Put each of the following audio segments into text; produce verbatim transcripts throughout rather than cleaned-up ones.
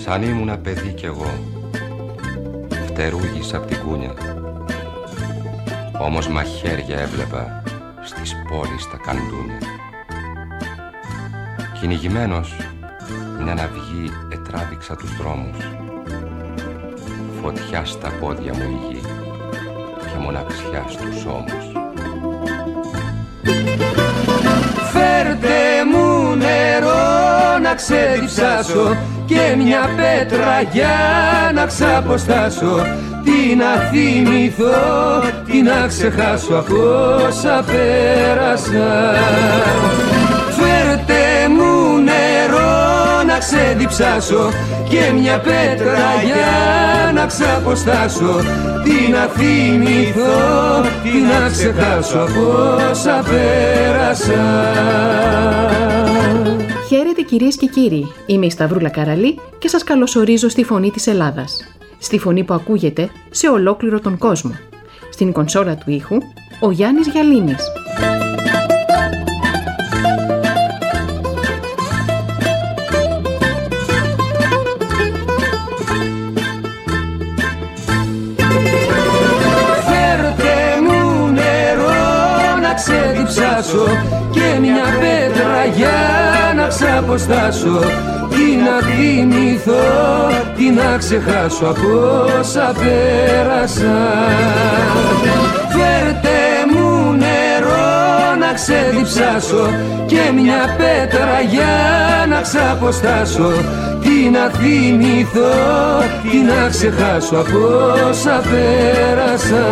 Σαν ήμουνα παιδί κι εγώ, φτερούγησα απ' την κούνια. Όμως μαχαίρια έβλεπα στις πόλεις τα καντούνια. Κυνηγημένος μια αυγή ετράβηξα τους δρόμους. Φωτιά στα πόδια μου η γη και μοναξιά στους ώμους. Φέρτε μου νερό να ξεδιψάσω και μια πέτρα για να ξαποστάσω. Τι να θυμηθώ, τι να ξεχάσω από όσα πέρασα. Φέρτε μου νερό να ξεδιψάσω και μια πέτρα για να ξαποστάσω. Τι να θυμηθώ, τι να ξεχάσω από όσα πέρασα. Χαίρετε κυρίες και κύριοι, είμαι η Σταυρούλα Καραλή και σας καλωσορίζω στη Φωνή της Ελλάδας. Στη φωνή που ακούγεται σε ολόκληρο τον κόσμο. Στην κονσόλα του ήχου, ο Γιάννης Γιαλίνης. Φέρτε μου νερό να ξεδιψάσω και μια πέτρα για να ξαποστάσω. Τι να θυμηθώ, τι να ξεχάσω από όσα πέρασα. Φέρτε μου νερό να ξεδιψάσω και μια πέτρα για να ξαποστάσω. Τι να θυμηθώ, τι να ξεχάσω από όσα πέρασα.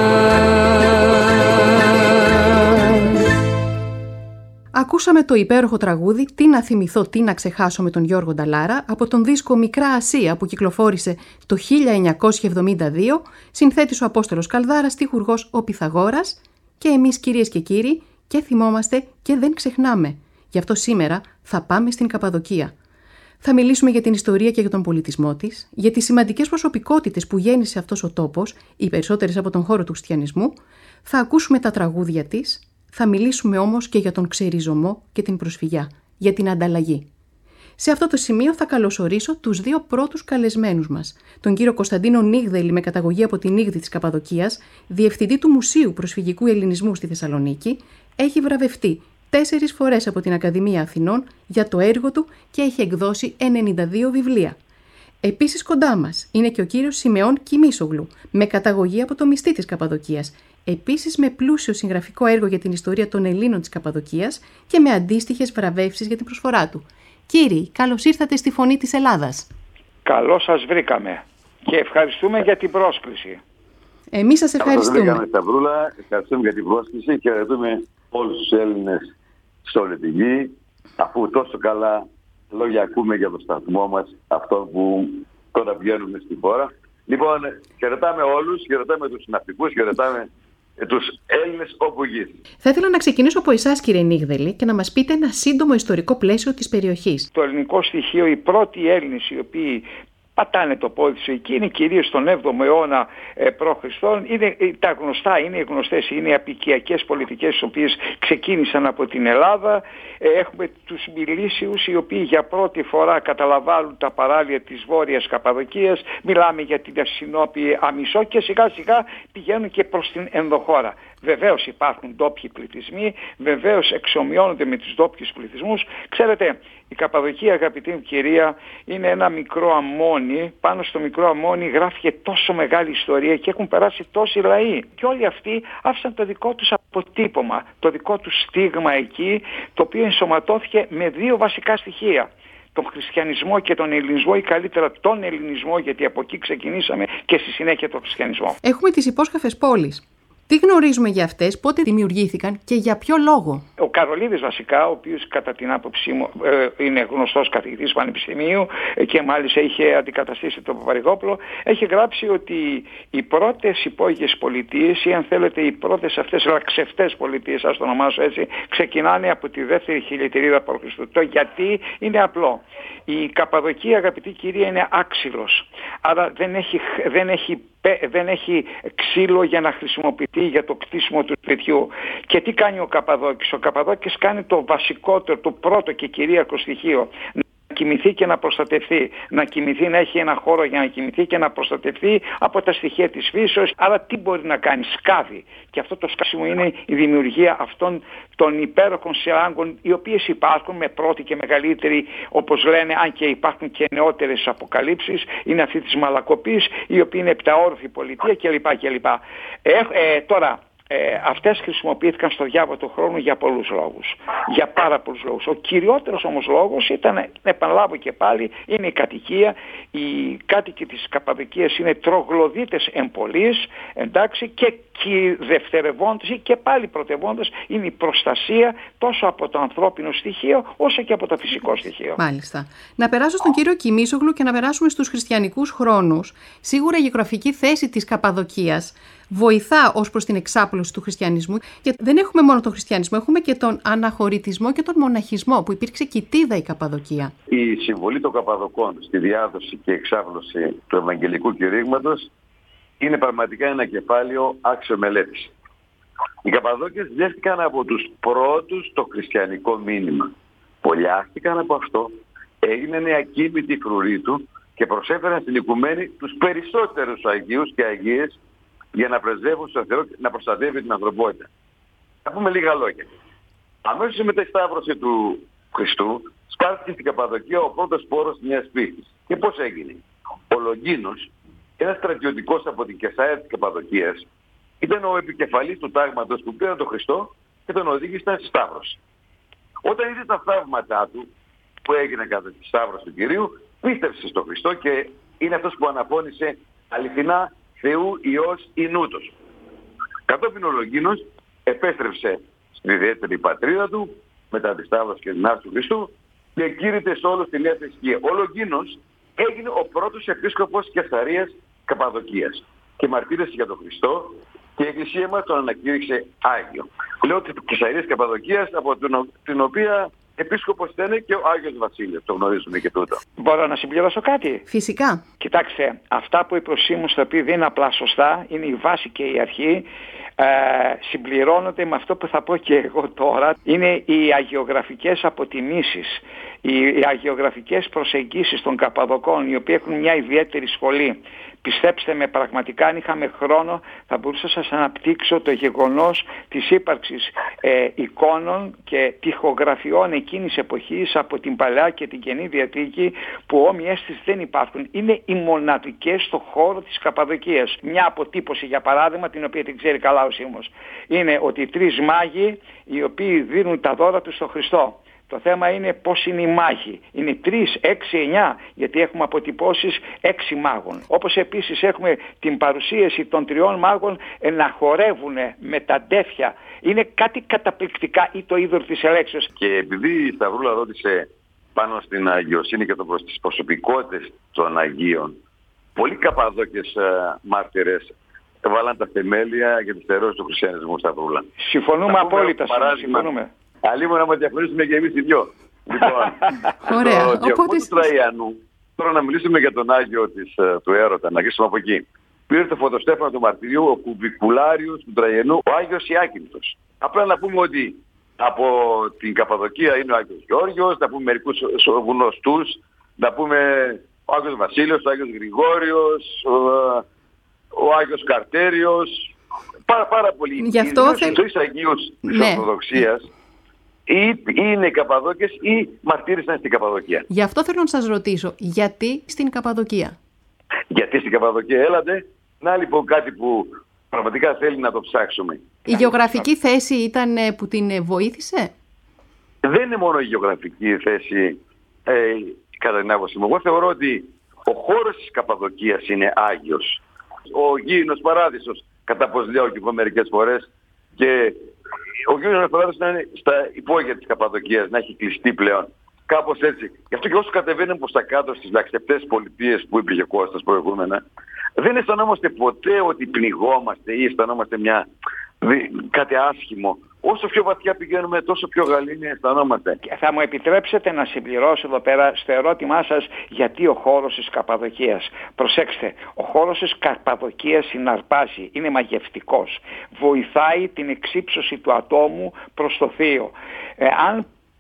Ακούσαμε το υπέροχο τραγούδι «Τι να θυμηθώ, τι να ξεχάσω» με τον Γιώργο Νταλάρα από τον δίσκο «Μικρά Ασία» που κυκλοφόρησε το χίλια εννιακόσια εβδομήντα δύο, συνθέτης ο Απόστολος Καλδάρας, στιχουργός ο Πυθαγόρας, και εμείς κυρίες και κύριοι και θυμόμαστε και δεν ξεχνάμε. Γι' αυτό σήμερα θα πάμε στην Καπαδοκία. Θα μιλήσουμε για την ιστορία και για τον πολιτισμό της, για τις σημαντικές προσωπικότητες που γέννησε αυτός ο τόπος, οι περισσότερες από τον χώρο του χριστιανισμού, θα ακούσουμε τα τραγούδια της. Θα μιλήσουμε όμως και για τον ξεριζωμό και την προσφυγιά, για την ανταλλαγή. Σε αυτό το σημείο θα καλωσορίσω τους δύο πρώτους καλεσμένους μας. Τον κύριο Κωνσταντίνο Νίγδελη, με καταγωγή από την Νίγδη της Καπαδοκίας, διευθυντή του Μουσείου Προσφυγικού Ελληνισμού στη Θεσσαλονίκη, έχει βραβευτεί τέσσερις φορές από την Ακαδημία Αθηνών για το έργο του και έχει εκδώσει ενενήντα δύο βιβλία. Επίσης κοντά μας είναι και ο κύριος Σιμεών Κιμίσογλου, με καταγωγή από το Μυστή της Καπαδοκίας, επίσης με πλούσιο συγγραφικό έργο για την ιστορία των Ελλήνων της Καπαδοκίας και με αντίστοιχες βραβεύσεις για την προσφορά του. Κύριοι, καλώς ήρθατε στη Φωνή της Ελλάδας. Καλώς σας βρήκαμε και ευχαριστούμε για την πρόσκληση. Εμείς σας ευχαριστούμε. Καλώς βρήκαμε, Σταυρούλα, ευχαριστούμε για την πρόσκληση και ευχαριστούμε όλους τους Έλληνες σε όλη τη γη, αφού τόσο καλά λόγια ακούμε για το σταθμό μας, αυτό που τώρα βγαίνουμε στη χώρα. Λοιπόν, χαιρετάμε όλους, χαιρετάμε τους ναυτικούς, χαιρετάμε τους Έλληνες όπου γης. Θα ήθελα να ξεκινήσω από εσάς, κύριε Νίγδελη, και να μας πείτε ένα σύντομο ιστορικό πλαίσιο της περιοχής. Το ελληνικό στοιχείο, οι πρώτοι Έλληνες οι οποίοι πατάνε το πόδι τους εκεί είναι κυρίως τον έβδομο αιώνα ε, π.Χ. Είναι τα γνωστά, είναι οι γνωστές, είναι οι απικιακές πολιτικές τις οποίες ξεκίνησαν από την Ελλάδα. Ε, έχουμε τους Μιλήσιους οι οποίοι για πρώτη φορά καταλαμβάνουν τα παράλια της Βόρειας Καπαδοκίας. Μιλάμε για την Ασυνόπη Αμισό και σιγά σιγά πηγαίνουν και προς την ενδοχώρα. Βεβαίως υπάρχουν ντόπιοι πληθυσμοί, βεβαίως εξομοιώνονται με τους ντόπιους πληθυσμούς. Ξέρετε, η Καπαδοκία, αγαπητή μου κυρία, είναι ένα μικρό αμμόνι. Πάνω στο μικρό αμμόνι γράφηκε τόσο μεγάλη ιστορία και έχουν περάσει τόσοι λαοί. Και όλοι αυτοί άφησαν το δικό τους αποτύπωμα, το δικό τους στίγμα εκεί, το οποίο ενσωματώθηκε με δύο βασικά στοιχεία. Τον χριστιανισμό και τον ελληνισμό, ή καλύτερα τον ελληνισμό, γιατί από εκεί ξεκινήσαμε, και στη συνέχεια τον χριστιανισμό. Έχουμε τις υπόσχαφες πόλεις. Τι γνωρίζουμε για αυτές, πότε δημιουργήθηκαν και για ποιο λόγο? Ο Καρολίδης βασικά, ο οποίος κατά την άποψή μου ε, είναι γνωστός καθηγητής πανεπιστημίου ε, και μάλιστα είχε αντικαταστήσει τον Παπαρηγόπουλο, έχει γράψει ότι οι πρώτες υπόγειες πολιτείες, ή αν θέλετε οι πρώτες αυτές λαξευτές πολιτείες, ας το ονομάσω έτσι, ξεκινάνε από τη δεύτερη χιλιετηρίδα π.Χ. Το γιατί είναι απλό. Η Καπαδοκία, αγαπητή κυρία, είναι άξυλος. Άρα δεν έχει, δεν έχει, δεν έχει ξύλο για να χρησιμοποιηθεί για το κτίσιμο του σπιτιού. Και τι κάνει ο Καπαδόκης? Ο Καπαδόκης κάνει το βασικότερο, το πρώτο και κυρίαρχο στοιχείο. κοιμηθεί και να προστατευτεί. Να κοιμηθεί, να έχει ένα χώρο για να κοιμηθεί και να προστατευτεί από τα στοιχεία της φύσεως. Άρα τι μπορεί να κάνει? Σκάβει. Και αυτό το σκάσιμο είναι η δημιουργία αυτών των υπέροχων σειράγγων, οι οποίες υπάρχουν με πρώτη και μεγαλύτερη, όπως λένε, αν και υπάρχουν και νεότερες αποκαλύψεις, είναι αυτή της Μαλακοπής, η οποία είναι επταόροφη πολιτεία κλπ. κλπ. Ε, ε, τώρα, Ε, αυτές χρησιμοποιήθηκαν στο διάβα του χρόνου για πολλούς λόγους. Για πάρα πολλούς λόγους. Ο κυριότερος όμως λόγος ήταν, επαναλάβω και πάλι, είναι η κατοικία. Οι κάτοικοι της Καπαδοκίας είναι τρογλωδίτες εμπολείς, εντάξει, και δευτερευόντες και πάλι πρωτευόντες είναι η προστασία τόσο από το ανθρώπινο στοιχείο όσο και από το φυσικό στοιχείο. Μάλιστα. Να περάσω στον κύριο Κιμίσογλου και να περάσουμε στους χριστιανικούς χρόνους. Σίγουρα η γεωγραφική θέση της Καπαδοκίας βοηθά ως προς την εξάπλωση του χριστιανισμού. Και δεν έχουμε μόνο τον χριστιανισμό, έχουμε και τον αναχωρητισμό και τον μοναχισμό, που υπήρξε κοιτίδα η Καπαδοκία. Η συμβολή των Καπαδοκών στη διάδοση και εξάπλωση του Ευαγγελικού κηρύγματος είναι πραγματικά ένα κεφάλαιο άξιο μελέτης. Οι Καπαδόκες δέχτηκαν από τους πρώτους το χριστιανικό μήνυμα. Πολλιάστηκαν από αυτό, έγιναν ακίνητοι φρουροί του και προσέφεραν στην οικουμένη τους περισσότερους Αγίους και Αγίες για να πρεσβεύουν στον Θεό και να προστατεύει την ανθρωπότητα. Θα πούμε λίγα λόγια. Αμέσως μετά τη σταύρωση του Χριστού, σπάρθηκε στην Καπαδοκία ο πρώτος πόρος μιας πίστης. Και πώς έγινε? Ο Λογίνος, ένας στρατιωτικός από την Κεσάρια της Καπαδοκίας, ήταν ο επικεφαλής του τάγματος που πήρε τον Χριστό και τον οδήγησαν στη σταύρωση. Όταν είδε τα θαύματά του που έγιναν κατά τη σταύρωση του Κυρίου, πίστεψε στον Χριστό και είναι αυτός που αναφώνησε αληθινά Θεού Υιός ή νούτος. Κατόπιν ο Λογίνος επέστρεψε στην ιδιαίτερη πατρίδα του μετά τη σταύρωση και την άρση του Χριστού και κήρυτε σε όλους τη Νέα Θρησκεία. Ο Λογίνος έγινε ο πρώτος επίσκοπος Κεσαρίας Καπαδοκίας και μαρτύρησε για τον Χριστό και η Εκκλησία μας τον ανακήρυξε Άγιο. Λέω της Κεσαρίας Καπαδοκίας, από την, την οποία επίσκοπος ήταν και ο Άγιος Βασίλειος, το γνωρίζουμε και τούτο. Μπορώ να συμπληρώσω κάτι? Φυσικά. Κοιτάξτε, αυτά που είπε ο Σίμος, τα οποία δεν είναι απλά σωστά, είναι η βάση και η αρχή, ε, συμπληρώνονται με αυτό που θα πω και εγώ τώρα. Είναι οι αγιογραφικές αποτιμήσεις, οι, οι αγιογραφικές προσεγγίσεις των Καπαδοκών, οι οποίοι έχουν μια ιδιαίτερη σχολή. Πιστέψτε με, πραγματικά αν είχαμε χρόνο θα μπορούσα να σας αναπτύξω το γεγονός της ύπαρξης ε, εικόνων και τοιχογραφιών εκείνης εποχής από την Παλαιά και την Καινή Διαθήκη, που όμοιες τις δεν υπάρχουν. Είναι οι μοναδικές στο χώρο της Καπαδοκίας. Μια αποτύπωση, για παράδειγμα, την οποία την ξέρει καλά ο Σίμος, είναι ότι οι τρεις μάγοι οι οποίοι δίνουν τα δώρα τους στον Χριστό. Το θέμα είναι πώς είναι οι μάγοι. Είναι τρεις, έξι, εννιά, γιατί έχουμε αποτυπώσεις έξι μάγων. Όπως επίσης έχουμε την παρουσίαση των τριών μάγων να χορεύουν με τα ντέφια. Είναι κάτι καταπληκτικά, ή το είδωρ της ελέξεως. Και επειδή η Σταυρούλα ρώτησε πάνω στην αγιοσύνη και τις προσωπικότητες των Αγίων, πολλοί Καπαδόκες uh, μάρτυρες βάλαν τα θεμέλια για τις στερεώσεις του χριστιανισμού, Σταυρούλα. Συμφωνούμε απόλυτα. Συμφωνούμε. Αλλήμον να μας διαφωνήσουμε και εμείς οι δυο. Λοιπόν, ωραία. το Οπότε... γεγονός του Τραϊανού, τώρα να μιλήσουμε για τον Άγιο της, του Έρωτα, να αρχίσουμε από εκεί. Πήρε το φωτοστέφανο του μαρτυριού, ο κουβικουλάριος του Τραϊανού, ο Άγιος Ιάκυνθος. Απλά να πούμε ότι από την Καπαδοκία είναι ο Άγιος Γεώργιος, να πούμε μερικούς γνωστούς, να πούμε ο Άγιος Βασίλειος, ο Άγιος Γρηγόριος, ο, ο Άγιος Καρτέριος, πάρα, πάρα πολλοί. Γι' αυτό θέλ... τρεις Αγίους της ναι. Ορθοδοξίας ή είναι Καπαδόκες ή μαρτύρησαν στην Καπαδοκία. Γι' αυτό θέλω να σας ρωτήσω, γιατί στην Καπαδοκία? Γιατί στην Καπαδοκία? Έλατε. Να λοιπόν κάτι που πραγματικά θέλει να το ψάξουμε. Η γεωγραφική θέση ήταν που την βοήθησε? Δεν είναι μόνο η γεωγραφική θέση, ε, κατά την άποψή μου. Εγώ θεωρώ ότι ο χώρος της Καπαδοκίας είναι άγιος. Ο γήινος παράδεισος, κατά πως λέω και εγώ μερικές φορές, και ο γήινος παράδεισος να είναι στα υπόγεια της Καπαδοκίας, να έχει κλειστεί πλέον. Κάπως έτσι. Γι' αυτό και όσο κατεβαίνουν προς τα κάτω στις λαξεπτές πολιτείες που υπήρχε ο Κώστας προηγούμενα, δεν αισθανόμαστε ποτέ ότι πνιγόμαστε ή αισθανόμαστε μια, κάτι άσχημο. Όσο πιο βαθιά πηγαίνουμε, τόσο πιο γαλήνια αισθανόμαστε. Θα μου επιτρέψετε να συμπληρώσω εδώ πέρα στο ερώτημά σας, γιατί ο χώρος της Καπαδοκίας. Προσέξτε, ο χώρος της Καπαδοκίας συναρπάζει, είναι μαγευτικός. Βοηθάει την εξύψωση του ατόμου προς το θείο. Ε, αν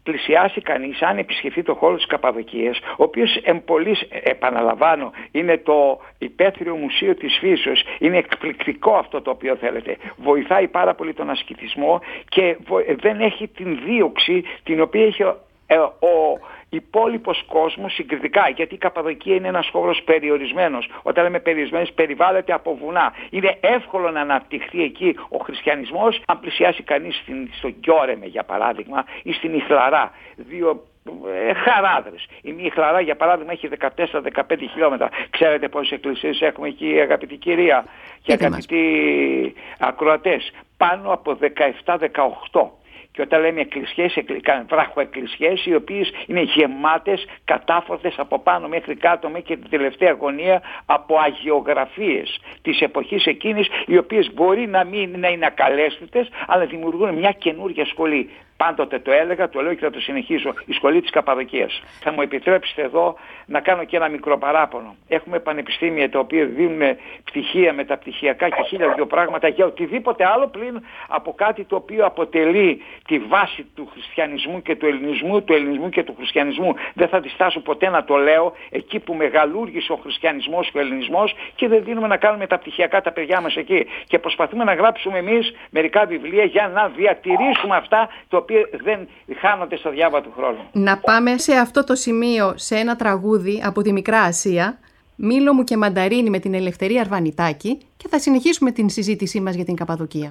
πλησιάσει κανείς, αν επισκεφθεί το χώρο της Καπαδοκίας, ο οποίος εμπολής, επαναλαμβάνω, είναι το υπαίθριο μουσείο της φύσεως, είναι εκπληκτικό αυτό το οποίο θέλετε, βοηθάει πάρα πολύ τον ασκητισμό και δεν έχει την δίωξη την οποία έχει ο, ο υπόλοιπος κόσμος συγκριτικά, γιατί η Καπαδοκία είναι ένας χώρος περιορισμένος. Όταν λέμε περιορισμένος, περιβάλλεται από βουνά. Είναι εύκολο να αναπτυχθεί εκεί ο χριστιανισμός, αν πλησιάσει κανείς στην, στο Γκιόρεμε για παράδειγμα ή στην Ιχλαρά, δύο ε, χαράδρες. Η Ιχλαρά για παράδειγμα έχει δεκατέσσερα με δεκαπέντε χιλιόμετρα. Ξέρετε πόσες εκκλησίες έχουμε εκεί, αγαπητή κυρία και αγαπητοί ακροατές? Πάνω από δεκαεπτά με δεκαοκτώ. Και όταν λέμε εκκλησίες, βραχοεκκλησίες, οι οποίες είναι γεμάτες, κατάφορτες από πάνω μέχρι κάτω, μέχρι και την τελευταία γωνία, από αγιογραφίες της εποχής εκείνης, οι οποίες μπορεί να μην να είναι ακαλέσθητες, αλλά δημιουργούν μια καινούργια σχολή. Πάντοτε το έλεγα, το λέω και θα το συνεχίσω, η σχολή της Καπαδοκίας. Θα μου επιτρέψετε εδώ να κάνω και ένα μικρό παράπονο. Έχουμε πανεπιστήμια τα οποία δίνουν πτυχία, μεταπτυχιακά και χίλια δυο πράγματα για οτιδήποτε άλλο πλην από κάτι το οποίο αποτελεί τη βάση του χριστιανισμού και του ελληνισμού, του ελληνισμού και του χριστιανισμού. Δεν θα διστάσω ποτέ να το λέω, εκεί που μεγαλούργησε ο χριστιανισμός και ο ελληνισμός, και δεν δίνουμε να κάνουμε μεταπτυχιακά τα παιδιά μας εκεί. Και προσπαθούμε να γράψουμε εμείς μερικά βιβλία για να διατηρήσουμε αυτά τα οποία δεν χάνονται στο διάβα του χρόνου. Να πάμε σε αυτό το σημείο σε ένα τραγούδι από τη Μικρά Ασία, Μήλο μου και μανταρίνι με την Ελευθερία Αρβανιτάκη, και θα συνεχίσουμε την συζήτησή μας για την Καπαδοκία.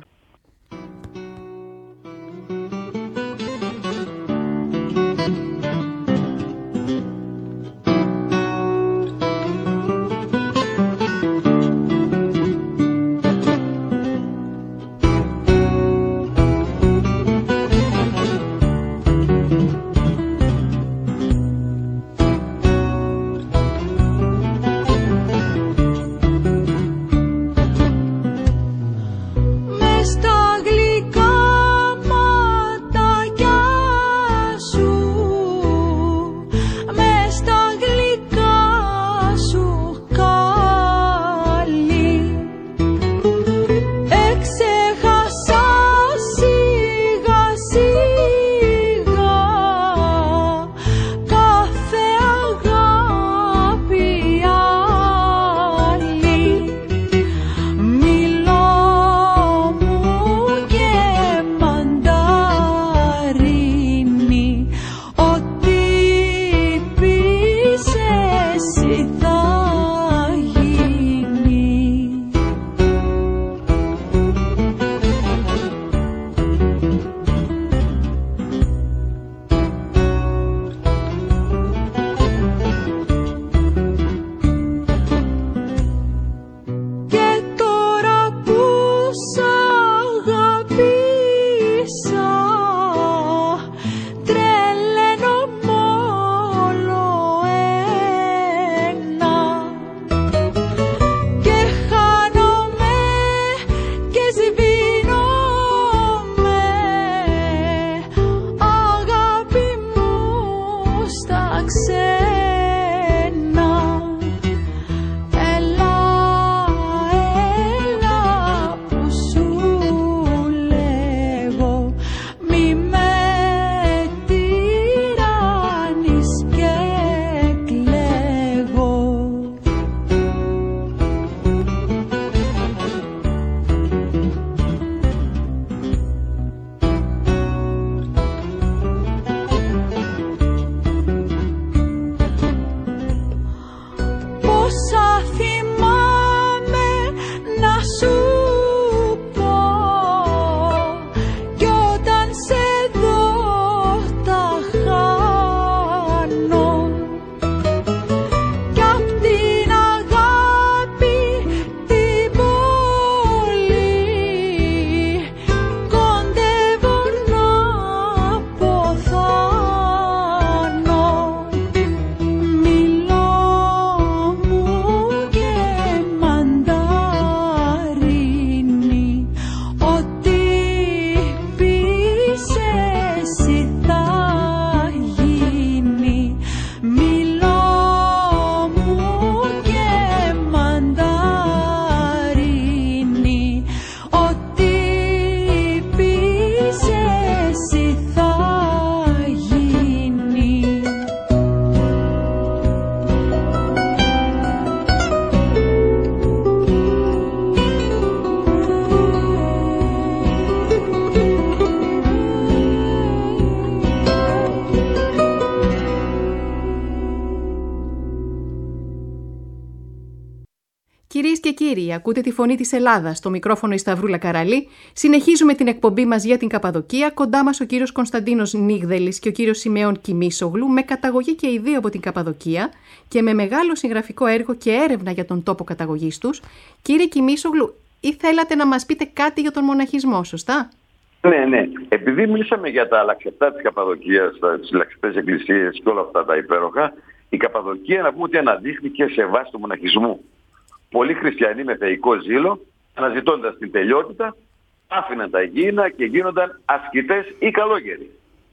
Κυρίες και κύριοι, ακούτε τη φωνή της Ελλάδας, στο μικρόφωνο η Σταυρούλα Καραλή. Συνεχίζουμε την εκπομπή μας για την Καπαδοκία. Κοντά μας ο κύριος Κωνσταντίνος Νίγδελης και ο κύριος Σιμεών Κιμίσογλου, με καταγωγή και οι δύο από την Καπαδοκία και με μεγάλο συγγραφικό έργο και έρευνα για τον τόπο καταγωγής τους. Κύριε Κιμίσογλου, ήθελατε να μας πείτε κάτι για τον μοναχισμό, σωστά? Ναι, ναι. Επειδή μιλήσαμε για τα λαξεπτά της Καπαδοκίας, τις λαξεπτές εκκλησίες και όλα αυτά τα υπέροχα, η Καπαδοκία, να πούμε ότι αναδείχθηκε σε βάση του μοναχισμού. Πολλοί χριστιανοί με θεϊκό ζήλο, αναζητώντας την τελειότητα, άφηναν τα γήινα και γίνονταν ασκητές ή καλόγεροι.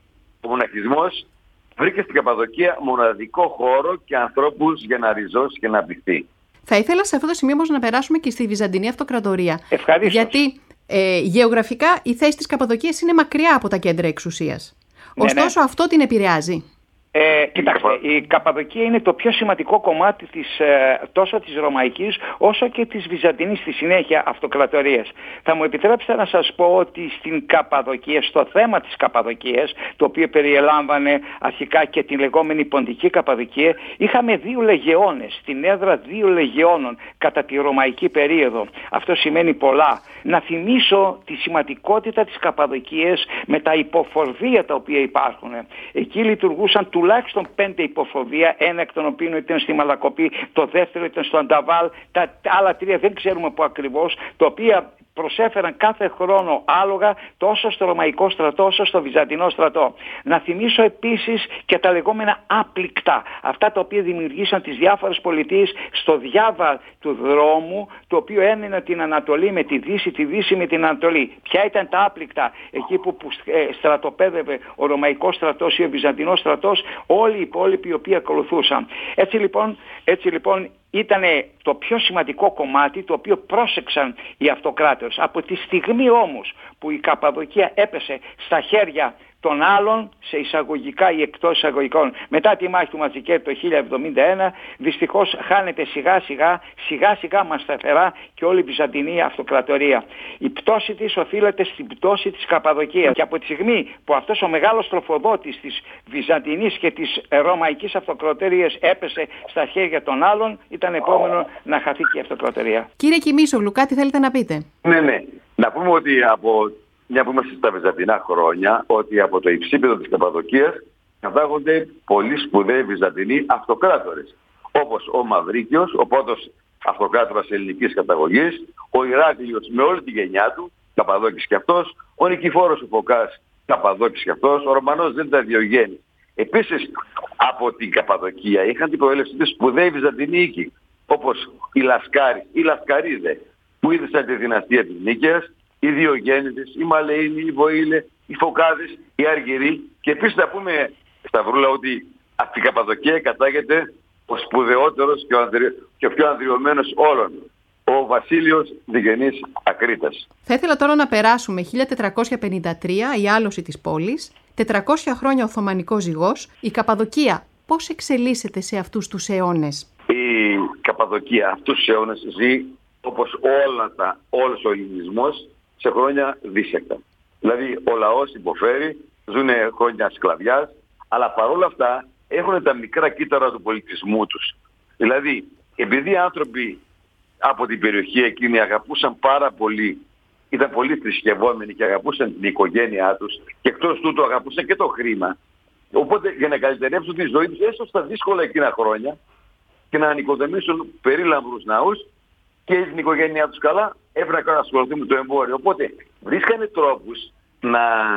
Ο μοναχισμός βρήκε στην Καπαδοκία μοναδικό χώρο και ανθρώπους για να ριζώσει και να απηχθεί. Θα ήθελα σε αυτό το σημείο όμως να περάσουμε και στη Βυζαντινή Αυτοκρατορία. Ευχαριστώ. Γιατί ε, γεωγραφικά η θέση της Καπαδοκίας είναι μακριά από τα κέντρα εξουσίας. Ναι, Ωστόσο ναι. αυτό την επηρεάζει. Ε, κοιτάξτε, η Καπαδοκία είναι το πιο σημαντικό κομμάτι της, ε, τόσο της Ρωμαϊκής όσο και της Βυζαντινής στη συνέχεια αυτοκρατορίας. Θα μου επιτρέψετε να σας πω ότι στην Καπαδοκία, στο θέμα της Καπαδοκίας, το οποίο περιελάμβανε αρχικά και την λεγόμενη Ποντική Καπαδοκία, είχαμε δύο λεγεώνες, την έδρα δύο λεγεώνων κατά τη Ρωμαϊκή περίοδο. Αυτό σημαίνει πολλά. Να θυμίσω τη σημαντικότητα της Καπαδοκίας με τα υποφορδία τα οποία υπάρχουν. Εκεί λειτουργούσαν τουλάχιστον πέντε υποφοβία, ένα εκ των οποίων ήταν στη Μαλακοπή, το δεύτερο ήταν στο Ανταβάλ, τα άλλα τρία δεν ξέρουμε πού ακριβώς, τα οποία προσέφεραν κάθε χρόνο άλογα τόσο στο Ρωμαϊκό στρατό όσο στο Βυζαντινό στρατό. Να θυμίσω επίσης και τα λεγόμενα άπληκτα, αυτά τα οποία δημιουργήσαν τις διάφορες πολιτείες στο διάβα του δρόμου, το οποίο έναινε την Ανατολή με τη Δύση, τη Δύση με την Ανατολή. Ποια ήταν τα άπληκτα? Εκεί που, που ε, στρατοπέδευε ο Ρωμαϊκός στρατός ή ο Βυζαντινός στρατός, όλοι οι υπόλοιποι οι οποίοι ακολουθούσαν. Έτσι λοιπόν, έτσι λοιπόν ήταν το πιο σημαντικό κομμάτι το οποίο πρόσεξαν οι αυτοκράτορες. Από τη στιγμή όμως που η Καπαδοκία έπεσε στα χέρια των άλλων, σε εισαγωγικά ή εκτός εισαγωγικών, μετά τη μάχη του Ματζικέρ το χίλια εβδομήντα ένα, δυστυχώς χάνεται σιγά σιγά, σιγά σιγά μας σταθερά και όλη η Βυζαντινή Αυτοκρατορία. Η πτώση της οφείλεται στην πτώση της Καπαδοκίας. Και από τη στιγμή που αυτός ο μεγάλος τροφοδότης της Βυζαντινής και της Ρωμαϊκής Αυτοκρατορίας έπεσε στα χέρια των άλλων, ήταν επόμενο να χαθεί και η Αυτοκρατορία. Κύριε Κιμίσογλου, κάτι θέλετε να πείτε? Ναι, ναι. Να πούμε ότι από... μια που είμαστε στα βυζαντινά χρόνια, ότι από το υψίπεδο της Καπαδοκίας κατάγονται πολύ σπουδαίοι βυζαντινοί αυτοκράτορες, όπως ο Μαυρίκιος, ο πρώτος αυτοκράτορας ελληνικής καταγωγής, ο Ηράκλειος με όλη τη γενιά του, Καπαδόκης και αυτός, ο Νικηφόρος ο Φωκάς, Καπαδόκης και αυτός, ο Ρωμανός Δέλτα Διογέννη. Επίσης, από την Καπαδοκία είχαν την προέλευση της σπουδαίοι βυζαντινοί οίκοι, όπως οι Λασκάροι, οι Λασκαρίδε, που ίδρυσαν τη δυναστεία της Νίκαιας, οι Διογέννηδες, οι Μαλεΐνοι, οι Βοήλε, οι Φωκάδες, οι Αργυροί. Και επίσης θα πούμε, Σταυρούλα, ότι από την Καπαδοκία κατάγεται ο σπουδαιότερος και ο, ανδρυ... και ο πιο ανδριωμένος όλων, ο Βασίλειος Διγενής Ακρίτας. Θα ήθελα τώρα να περάσουμε χίλια τετρακόσια πενήντα τρία, η άλωση της πόλης, τετρακόσια χρόνια Οθωμανικός ζυγός. Η Καπαδοκία πώς εξελίσσεται σε αυτούς τους αιώνες? Η Καπαδοκία αυτούς τους αιώνες ζει όπως όλα τα, όλος ο ελληνισμός, σε χρόνια δίσεκτα. Δηλαδή ο λαός υποφέρει, ζουν χρόνια σκλαβιάς, αλλά παρόλα αυτά έχουν τα μικρά κύτταρα του πολιτισμού τους. Δηλαδή, επειδή οι άνθρωποι από την περιοχή εκείνη αγαπούσαν πάρα πολύ, ήταν πολύ θρησκευόμενοι και αγαπούσαν την οικογένειά τους και εκτός τούτου αγαπούσαν και το χρήμα, οπότε για να καλυτερεύσουν τη ζωή τους έστω στα δύσκολα εκείνα χρόνια και να ανοικοδομήσουν περίλαμπρους ναούς και την οικογένειά τους καλά, έπρεπε να ασχοληθούν με το εμπόριο. Οπότε βρίσκανε τρόπους να,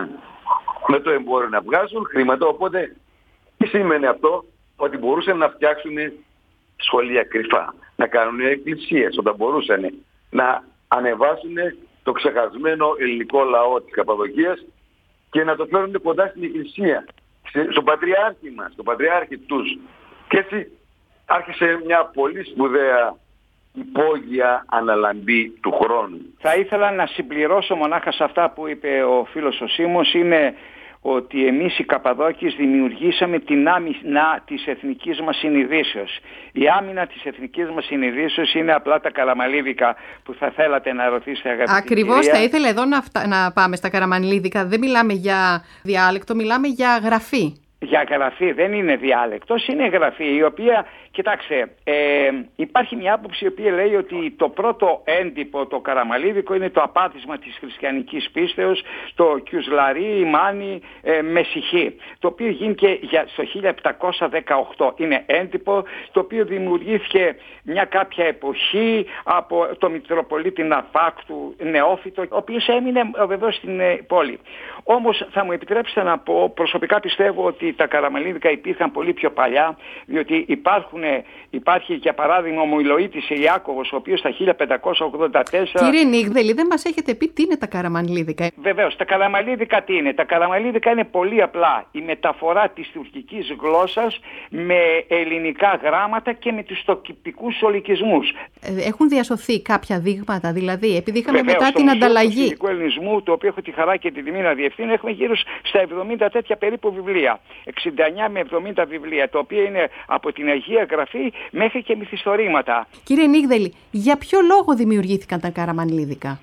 με το εμπόριο να βγάζουν χρήματα. Οπότε τι σημαίνει αυτό? Ότι μπορούσαν να φτιάξουν σχολεία κρυφά, να κάνουν εκκλησίες, όταν μπορούσαν να ανεβάσουν το ξεχασμένο ελληνικό λαό της Καπαδοκίας και να το φέρουν κοντά στην εκκλησία, στον πατριάρχη μας, στον πατριάρχη τους. Και έτσι άρχισε μια πολύ σπουδαία υπόγεια αναλαμπή του χρόνου. Θα ήθελα να συμπληρώσω μονάχα σε αυτά που είπε ο φίλος ο Σίμος, είναι ότι εμείς οι Καπαδόκηες δημιουργήσαμε την άμυνα της εθνικής μας συνειδήσεως. Η άμυνα της εθνικής μας συνειδήσεως είναι απλά τα καραμανλίδικα που θα θέλατε να ρωτήσετε, αγαπητή Ακριβώς, κυρία. θα ήθελα εδώ να, φτα... να πάμε στα καραμανλίδικα. Δεν μιλάμε για διάλεκτο, μιλάμε για γραφή. για γραφή, δεν είναι διάλεκτος, είναι γραφή η οποία, κοιτάξτε, ε, υπάρχει μια άποψη η οποία λέει ότι το πρώτο έντυπο, το καραμαλίδικο, είναι το απάτησμα της χριστιανικής πίστεως, το Κιουσλαρί, Μάνι, ε, Μεσυχή, το οποίο γίνηκε για, στο χίλια επτακόσια δεκαοκτώ. Είναι έντυπο το οποίο δημιουργήθηκε μια κάποια εποχή από το Μητροπολίτη Ναφάκτου Νεόφυτο, ο οποίος έμεινε βεβαίως στην ε, πόλη. Όμως θα μου επιτρέψετε να πω, προσωπικά πιστεύω ότι τα καραμαλίδικα υπήρχαν πολύ πιο παλιά, διότι υπάρχουν, υπάρχει για παράδειγμα ο Μουηλοίτης Ιάκωβος, ο οποίος στα χίλια πεντακόσια ογδόντα τέσσερα... Κύριε Νίγδελη, δεν μας έχετε πει τι είναι τα καραμαλίδικα. Βεβαίως, τα καραμαλίδικα τι είναι? Τα καραμαλίδικα είναι πολύ απλά η μεταφορά της τουρκικής γλώσσας με ελληνικά γράμματα και με τους τοπικούς ολικισμούς. Έχουν διασωθεί κάποια δείγματα, δηλαδή, επειδή είχαμε Βεβαίως, μετά την ανταλλαγή. Στο Μουσείο του Ελληνισμού, το οποίο έχω τη χαρά και την τιμή να διευθύνω, έχουμε γύρω στα εβδομήντα τέτοια περίπου βιβλία. εξήντα εννιά με εβδομήντα βιβλία, τα οποία είναι από την Αγία Γραφή μέχρι και μυθιστορήματα. Κύριε Νίγδελη, για ποιο λόγο δημιουργήθηκαν τα καραμαλίδικα?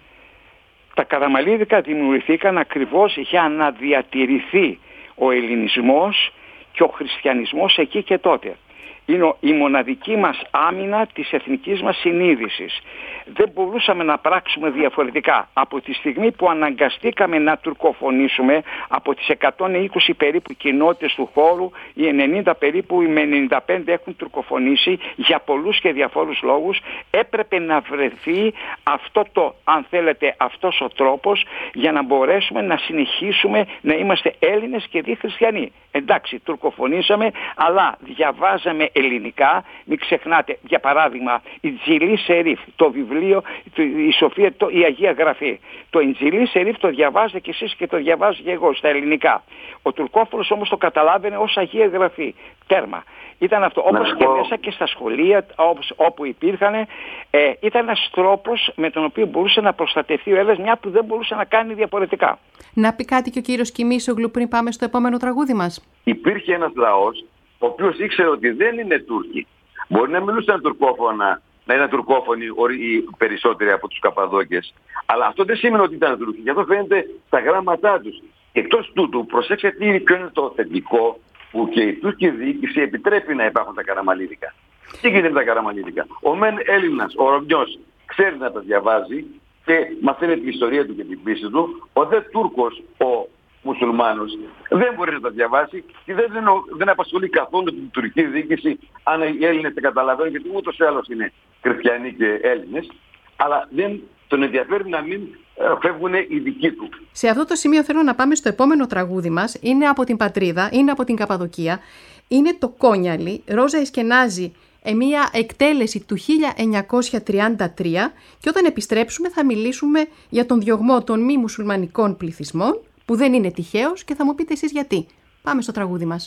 Τα καραμαλίδικα δημιουργηθήκαν ακριβώς για να διατηρηθεί ο ελληνισμός και ο χριστιανισμός εκεί και τότε. Είναι η μοναδική μας άμυνα της εθνικής μας συνείδησης. Δεν μπορούσαμε να πράξουμε διαφορετικά. Από τη στιγμή που αναγκαστήκαμε να τουρκοφωνήσουμε, από τις εκατόν είκοσι περίπου κοινότητες του χώρου, οι ενενήντα περίπου με ενενήντα πέντε έχουν τουρκοφωνήσει για πολλούς και διαφόρους λόγους, έπρεπε να βρεθεί αυτό το, αν θέλετε, αυτός ο τρόπος για να μπορέσουμε να συνεχίσουμε να είμαστε Έλληνες και δι χριστιανοί. Εντάξει, τουρκοφωνήσαμε, αλλά διαβάζαμε ελληνικά. Μην ξεχνάτε, για παράδειγμα, η Τζιλή Σερίφ, το βιβλίο, η Σοφία, το, η Αγία Γραφή. Το Ιτζιλή Σερίφ το διαβάζετε κι εσείς και το διαβάζω και εγώ στα ελληνικά. Ο τουρκόφωνος όμως το καταλάβαινε ως Αγία Γραφή. Τέρμα. Ήταν αυτό, όπως και μέσα και στα σχολεία όπως, όπου υπήρχαν, ε, ήταν ένας τρόπος με τον οποίο μπορούσε να προστατευτεί ο Έλληνας, μια που δεν μπορούσε να κάνει διαφορετικά. Να πει κάτι και ο κύριος Κιμίσογλου πριν πάμε στο επόμενο τραγούδι μας. Υπήρχε ένας λαός ο οποίος ήξερε ότι δεν είναι Τούρκοι. Μπορεί να μιλούσαν τουρκόφωνα, να είναι τουρκόφωνοι οι περισσότεροι από τους Καπαδόκες, αλλά αυτό δεν σημαίνει ότι ήταν Τούρκοι. Γι' αυτό φαίνεται στα γράμματά τους. Εκτός τούτου, προσέξτε τι ποιο είναι το θετικό, που και η τουρκική διοίκηση επιτρέπει να υπάρχουν τα καραμαλίδικα. Τι γίνεται με τα καραμαλίδικα? Ο μεν Έλληνας, ο Ρωμιός, ξέρει να τα διαβάζει και μαθαίνει την ιστορία του και την πίστη του. Ο δε Τούρκος, ο μουσουλμάνος, δεν μπορεί να τα διαβάσει και δεν, δεν, δεν απασχολεί καθόλου την τουρκική διοίκηση αν οι Έλληνες τα καταλαβαίνουν, γιατί ούτως ή άλλως είναι χριστιανοί και Έλληνες, αλλά δεν τον ενδιαφέρει να μην φεύγουν οι δικοί του. Σε αυτό το σημείο θέλω να πάμε στο επόμενο τραγούδι μας. Είναι από την πατρίδα, είναι από την Καπαδοκία. Είναι το Κόνιαλι, Ρόζα Εσκενάζη, μια εκτέλεση του χίλια εννιακόσια τριάντα τρία, και όταν επιστρέψουμε θα μιλήσουμε για τον διωγμό των μη μουσουλμανικών πληθυσμών, που δεν είναι τυχαίος, και θα μου πείτε εσείς γιατί. Πάμε στο τραγούδι μας.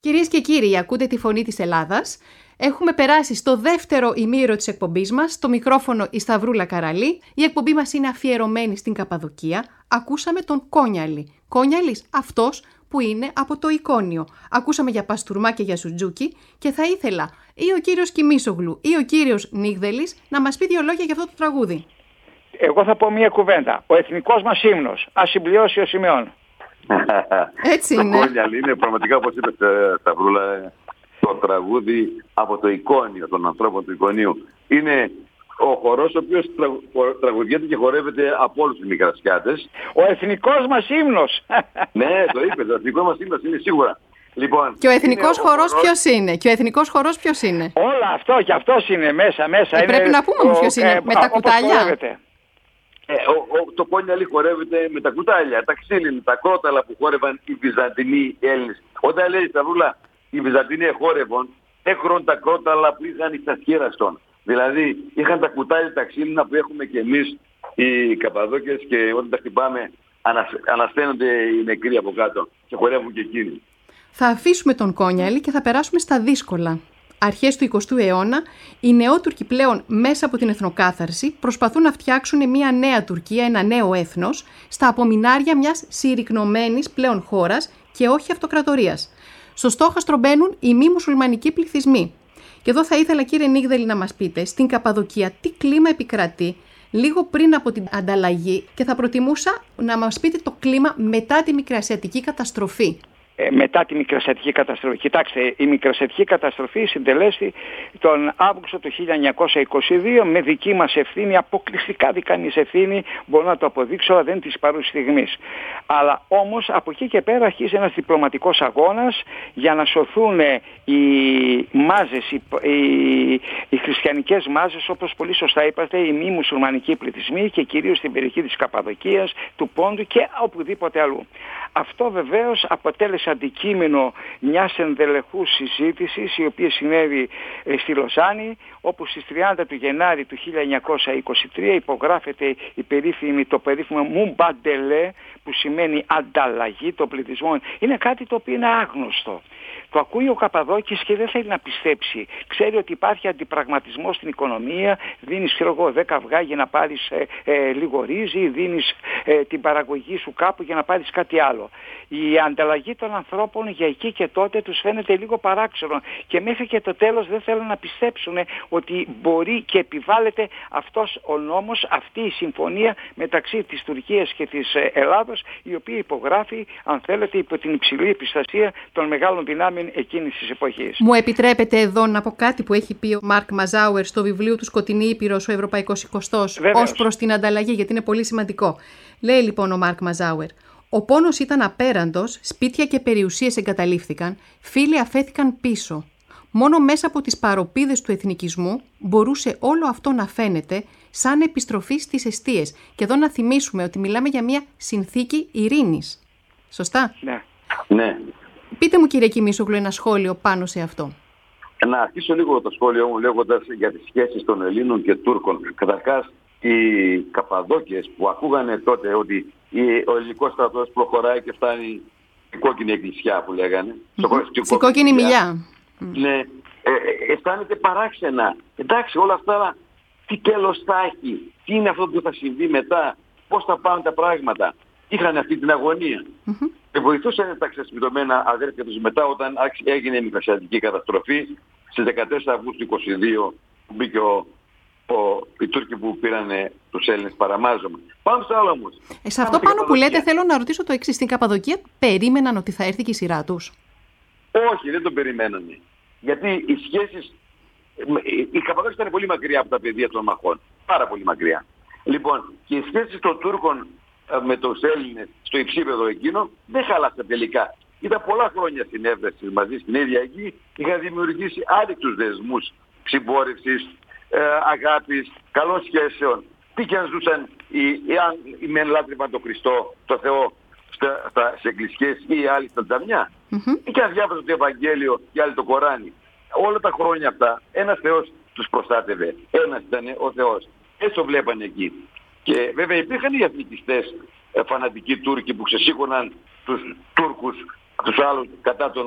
Κυρίες και κύριοι, ακούτε τη Φωνή της Ελλάδας. Έχουμε περάσει στο δεύτερο ημίωρο της εκπομπής μας, στο μικρόφωνο η Σταυρούλα Καραλή. Η εκπομπή μας είναι αφιερωμένη στην Καπαδοκία. Ακούσαμε τον Κόνιαλη. Κόνιαλης αυτός που είναι από το Εικόνιο. Ακούσαμε για παστούρμα και για σουτζούκι και θα ήθελα ή ο κύριος Κιμίσογλου ή ο κύριος Νίγδελης να μας πει δύο λόγια για αυτό το τραγούδι. Εγώ θα πω μία κουβέντα. Ο εθνικός μας ύμνος, ας συμπληρώσει ο Σιμεών. Έτσι είναι. Το Κόνιαλη είναι πραγματικά, όπως είπε Σταυρούλα, το τραγούδι από το Εικόνιο, των ανθρώπων του Εικονίου. Είναι ο χορός ο οποίος τραγου, τραγουδιέται και χορεύεται από όλους τους μικρασιάτες. Ο εθνικός μας ύμνος. Ναι, το είπε, ο εθνικός μας ύμνος είναι σίγουρα. Λοιπόν, και ο εθνικός χορός χορός... ποιος είναι, και ο εθνικός χορός ποιος είναι. Όλα αυτό και αυτός είναι μέσα, μέσα. Ε, είναι... Πρέπει να πούμε όμως ποιος είναι, ε, με τα κουτάλια. Ε, ο, ο, το Κόνιαλη χορεύεται με τα κουτάλια, τα ξύλινα, τα κρόταλα που χόρευαν οι Βυζαντινοί Έλληνες. Όταν λέει Σταυρούλα, οι Βυζαντινοί χόρευαν, έκρον τα κρόταλα που είχαν οι Στασχέραστον. Δηλαδή είχαν τα κουτάλια, τα ξύλινα που έχουμε και εμείς οι Καπαδόκες, και όταν τα χτυπάμε ανασ... ανασταίνονται οι νεκροί από κάτω και χορεύουν και εκείνοι. Θα αφήσουμε τον Κόνιαλη και θα περάσουμε στα δύσκολα. Αρχές του εικοστού αιώνα, οι νεότουρκοι πλέον μέσα από την εθνοκάθαρση προσπαθούν να φτιάξουν μια νέα Τουρκία, ένα νέο έθνος, στα απομεινάρια μιας συρρικνωμένης πλέον χώρας και όχι αυτοκρατορίας. Στο στόχαστρο μπαίνουν οι μη μουσουλμανικοί πληθυσμοί. Και εδώ θα ήθελα, κύριε Νίγδελη, να μας πείτε στην Καπαδοκία τι κλίμα επικρατεί λίγο πριν από την ανταλλαγή, και θα προτιμούσα να μας πείτε το κλίμα μετά τη Μικρασιατική καταστροφή. Ε, μετά τη Μικρασιατική καταστροφή. Κοιτάξτε, η Μικρασιατική καταστροφή συντελέστη τον Αύγουστο του χίλια εννιακόσια είκοσι δύο με δική μας ευθύνη, αποκλειστικά δικά μας ευθύνη, μπορώ να το αποδείξω, αλλά δεν της παρούσης στιγμής. Αλλά όμως από εκεί και πέρα αρχίζει ένας διπλωματικός αγώνας για να σωθούν οι μάζες, οι, οι, οι χριστιανικές μάζες, όπως πολύ σωστά είπατε, οι μη μουσουλμανικοί πληθυσμοί, και κυρίως στην περιοχή της Καπαδοκίας, του Πόντου και οπουδήποτε αλλού. Αυτό βεβαίως αποτέλεσε αντικείμενο μιας ενδελεχούς συζήτησης, η οποία συνέβη στη Λοζάνη, όπου στις τριάντα του Γενάρη του χίλια εννιακόσια είκοσι τρία υπογράφεται η περίφημη, το περίφημο Μουμπαντελέ, που σημαίνει ανταλλαγή των πληθυσμών. Είναι κάτι το οποίο είναι άγνωστο. Το ακούει ο Καπαδόκης και δεν θέλει να πιστέψει. Ξέρει ότι υπάρχει αντιπραγματισμό στην οικονομία, δίνεις ξέρω εγώ δέκα αυγά για να πάρεις ε, ε, λίγο ρύζι, δίνεις ε, την παραγωγή σου κάπου για να πάρεις κάτι άλλο. Η ανταλλαγή των ανθρώπων για εκεί και τότε τους φαίνεται λίγο παράξενο, και μέχρι και το τέλος δεν θέλουν να πιστέψουν ότι μπορεί και επιβάλλεται αυτός ο νόμος, αυτή η συμφωνία μεταξύ της Τουρκίας και της Ελλάδος, η οποία υπογράφει, αν θέλετε, υπό την υψηλή επιστασία των μεγάλων δυνάμεων εκείνης της εποχής. Μου επιτρέπετε εδώ να πω κάτι που έχει πει ο Μάρκ Μαζάουερ στο βιβλίο του «Σκοτεινή Ήπειρος, ο Ευρωπαϊκός Εικοστός», ως προς την ανταλλαγή, γιατί είναι πολύ σημαντικό. Λέει λοιπόν ο Μάρκ Μαζάουερ: «Ο πόνος ήταν απέραντος, σπίτια και περιουσίες εγκαταλείφθηκαν, φίλοι αφέθηκαν πίσω. Μόνο μέσα από τις παροπίδες του εθνικισμού μπορούσε όλο αυτό να φαίνεται σαν επιστροφή στις εστίες». Και εδώ να θυμίσουμε ότι μιλάμε για μια συνθήκη ειρήνης. Σωστά? Ναι. Ναι. Πείτε μου, κύριε Κιμίσογλου, ένα σχόλιο πάνω σε αυτό. Να αρχίσω λίγο το σχόλιο μου λέγοντας για τις σχέσεις των Ελλήνων και Τούρκων. Καταρχάς, οι Καπαδόκες που ακούγανε τότε ότι ο ελληνικός στρατός προχωράει και φτάνει η κόκκινη εκκλησιά που λέγανε. Mm-hmm. Στην κόκκινη μιλιά. Ναι, ε, ε, αισθάνεται παράξενα. Εντάξει, όλα αυτά τι τέλος θα έχει, τι είναι αυτό που θα συμβεί μετά, πώς θα πάνε τα πράγματα. Είχαν αυτή την αγωνία. Mm-hmm. Και βοηθούσαν τα ξεσπιτωμένα αδέρφια τους μετά, όταν έγινε η Μικρασιατική καταστροφή στις δεκατέσσερις Αυγούστου είκοσι δύο, που μπήκε ο, ο, οι Τούρκοι που πήραν τους Έλληνες παραμάζωμα. Πάμε στο άλλο όμως. Ε, σε αυτό πάνω που λέτε θέλω να ρωτήσω το εξής. Στην Καπαδοκία περίμεναν ότι θα έρθει και η σειρά τους? Όχι, δεν τον περιμένανε. Γιατί οι σχέσεις... Η Καπαδόκια ήταν πολύ μακριά από τα πεδία των μαχών. Πάρα πολύ μακριά. Λοιπόν, και οι σχέσεις των Τούρκων με τους Έλληνες στο υψίπεδο εκείνο δεν χάλασε τελικά. Ήταν πολλά χρόνια συνέβρεσης μαζί στην ίδια εκεί, είχαν δημιουργήσει άδεικτους δεσμούς συμπόρευσης, ε, αγάπης, καλών σχέσεων. Τι και αν ζούσαν οι, οι, οι μεν λάτρευαν τον Χριστό, το Θεό, στα, στα, σε εκκλησίες ή οι άλλοι στα τζαμιά. Mm-hmm. Ή και αν διάβαζαν το Ευαγγέλιο και άλλοι το Κοράνι. Όλα τα χρόνια αυτά ένας Θεός τους προστάτευε. Ένας ήταν ο Θεός. Έτσι το βλέπανε εκεί. Και βέβαια υπήρχαν οι εθνικιστές ε, φανατικοί Τούρκοι που ξεσήκωναν τους Τούρκους, τους άλλους κατά των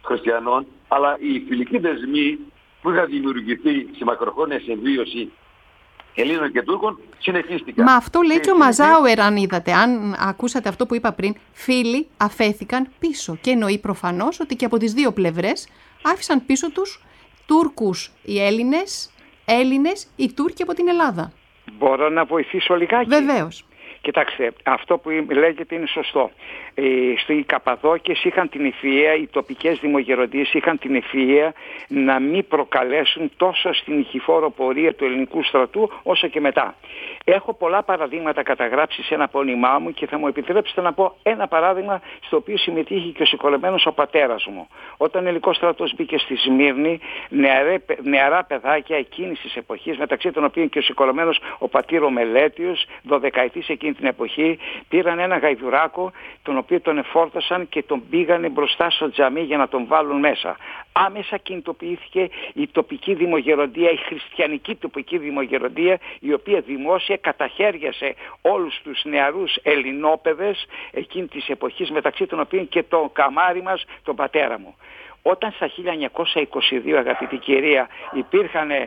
χριστιανών, αλλά οι φιλικοί δεσμοί που είχαν δημιουργηθεί στη μακροχρόνια συμβίωση Ελλήνων και Τούρκων συνεχίστηκαν. Μα αυτό λέει και, και ο Μαζάουερ, αν είδατε, αν ακούσατε αυτό που είπα πριν, φίλοι αφέθηκαν πίσω. Και εννοεί προφανώς ότι και από τις δύο πλευρές άφησαν πίσω τους Τούρκους οι Έλληνες, Έλληνες οι Τούρκοι από την Ελλάδα. Μπορώ να βοηθήσω λιγάκι? Βεβαίως. Κοιτάξτε, αυτό που λέγεται είναι σωστό. Ε, Στις Καπαδόκες είχαν την ευφυΐα, οι τοπικές δημογεροντίες είχαν την ευφυΐα να μην προκαλέσουν τόσο στην ηχηφόρο πορεία του ελληνικού στρατού όσο και μετά. Έχω πολλά παραδείγματα καταγράψει σε ένα πόνημά μου και θα μου επιτρέψετε να πω ένα παράδειγμα στο οποίο συμμετείχε και ο σηκωλεμένος ο πατέρας μου. Όταν ο ελληνικός στρατός μπήκε στη Σμύρνη, νεαρέ, νεαρά παιδάκια εκείνης της εποχής, μεταξύ των οποίων και ο σηκωλεμένος ο πατήρ ο Μελέτιος, δωδεκαετής εκείνη την εποχή, πήραν ένα γαϊδουράκο τον οποίο τον εφόρτωσαν και τον πήγανε μπροστά στο τζαμί για να τον βάλουν μέσα. Άμεσα κινητοποιήθηκε η τοπική δημογεροντία, η χριστιανική τοπική δημογεροντία, η οποία δημόσια καταχέριασε όλους τους νεαρούς ελληνόπαιδες εκείνη της εποχής, μεταξύ των οποίων και το καμάρι μας, τον πατέρα μου. Όταν στα χίλια εννιακόσια είκοσι δύο, αγαπητή κυρία, υπήρχαν, ε,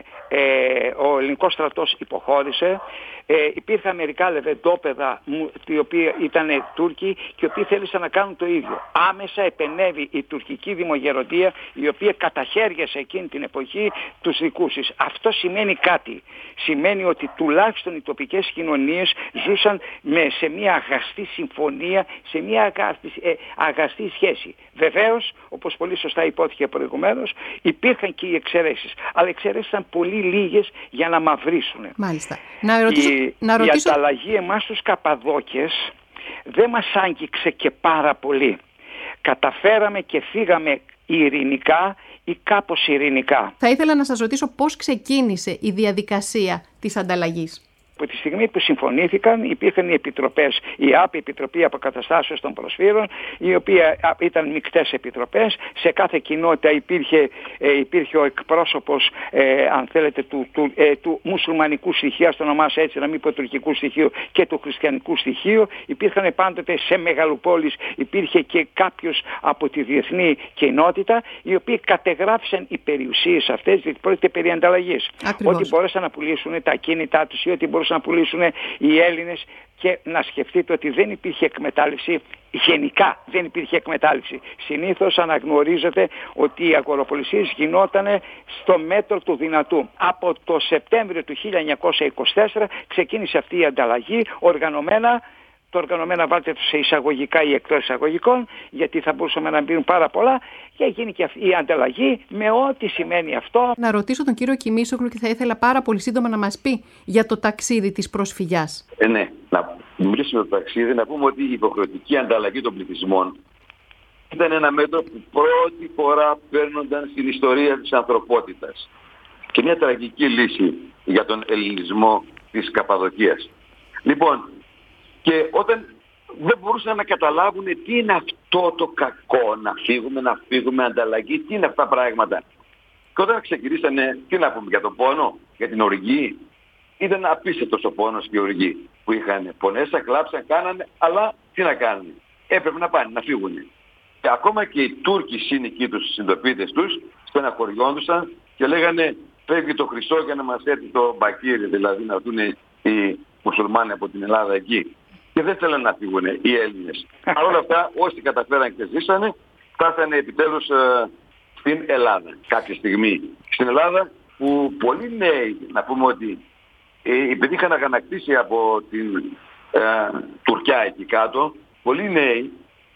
ο ελληνικός στρατός υποχώρησε, ε, υπήρχαν μερικά λεβεντόπεδα οι οποίοι ήταν Τούρκοι και οι οποίοι θέλησαν να κάνουν το ίδιο. Άμεσα επενέβη η τουρκική δημογεροντία, η οποία καταχέριασε εκείνη την εποχή τους δικούς της. Αυτό σημαίνει κάτι. Σημαίνει ότι τουλάχιστον οι τοπικές κοινωνίες ζούσαν με, σε μια αγαστή συμφωνία, σε μια αγαστή, ε, αγαστή σχέση. Βεβαίως, όπως πολύ σωστά υπόθηκε προηγουμένως, υπήρχαν και οι εξαιρέσεις. Αλλά οι εξαιρέσεις ήταν πολύ λίγες για να μαυρίσουν. Μάλιστα. Να ρωτήσω, η, να ρωτήσω... η ανταλλαγή εμάς τους Καπαδόκες δεν μας άγγιξε και πάρα πολύ. Καταφέραμε και φύγαμε ειρηνικά ή κάπως ειρηνικά. Θα ήθελα να σας ρωτήσω πώς ξεκίνησε η διαδικασία της ανταλλαγής. Από τη στιγμή που συμφωνήθηκαν υπήρχαν οι επιτροπές, η ΑΠ, η Επιτροπή Αποκαταστάσεως των Προσφύρων, η οποία ήταν μεικτές επιτροπές. Σε κάθε κοινότητα υπήρχε, ε, υπήρχε ο εκπρόσωπος, ε, αν θέλετε, του, του, ε, του μουσουλμανικού στοιχείου, στο ονομάσαι έτσι, να μην πω τουρκικού στοιχείου, και του χριστιανικού στοιχείου. Υπήρχαν πάντοτε σε μεγαλοπόλεις, υπήρχε και κάποιος από τη διεθνή κοινότητα, οι οποίοι κατεγράφησαν οι περιουσίες αυτές, διότι πρόκειται περί ανταλλαγής. Ότι μπορέσαν να πουλήσουν τα ακίνητά τους ή ότι μπορούσαν να πουλήσουν οι Έλληνες, και να σκεφτείτε ότι δεν υπήρχε εκμετάλλευση, γενικά δεν υπήρχε εκμετάλλευση. Συνήθως αναγνωρίζετε ότι οι αγοροπολισίες γινόταν στο μέτρο του δυνατού. Από το Σεπτέμβριο του χίλια εννιακόσια είκοσι τέσσερα ξεκίνησε αυτή η ανταλλαγή οργανωμένα. Το οργανωμένα βάλτε σε εισαγωγικά ή εκτός εισαγωγικών, γιατί θα μπορούσαμε να μπουν πάρα πολλά, και γίνει και αυτή η ανταλλαγή με ό,τι σημαίνει αυτό. Να ρωτήσω τον κύριο Κιμίσογλου και θα ήθελα πάρα πολύ σύντομα να μας πει για το ταξίδι της προσφυγιάς. Ε, ναι, να μιλήσουμε για το ταξίδι, να πούμε ότι η υποχρεωτική ανταλλαγή των πληθυσμών ήταν ένα μέτρο που πρώτη φορά παίρνονταν στην ιστορία της ανθρωπότητας και μια τραγική λύση για τον ελληνισμό της Καπαδοκίας. Λοιπόν, και όταν δεν μπορούσαν να καταλάβουν τι είναι αυτό το κακό, να φύγουμε, να φύγουμε, ανταλλαγή, τι είναι αυτά τα πράγματα. Και όταν ξεκινήσανε, τι να πούμε για τον πόνο, για την οργή, ήταν απίστευτος ο πόνος και η οργή που είχαν. Πονέσαν, κλάψαν, κάνανε, αλλά τι να κάνουν. Έπρεπε να πάνε, να φύγουν. Και ακόμα και οι Τούρκοι σύνοικοι τους, οι συντοπίτες τους, στεναχωριόντουσαν και λέγανε φεύγει το Χριστό για να μας έρθει το μπακίρι, δηλαδή να δουν οι μουσουλμάνοι από την Ελλάδα εκεί. Και δεν θέλουν να φύγουν οι Έλληνες. Παρ' όλα αυτά, όσοι καταφέραν και ζήσανε, φτάσανε επιτέλους ε, στην Ελλάδα κάποια στιγμή. Στην Ελλάδα που πολλοί νέοι, να πούμε ότι ε, επειδή είχαν αγανακτήσει από την ε, Τουρκιά εκεί κάτω, πολλοί νέοι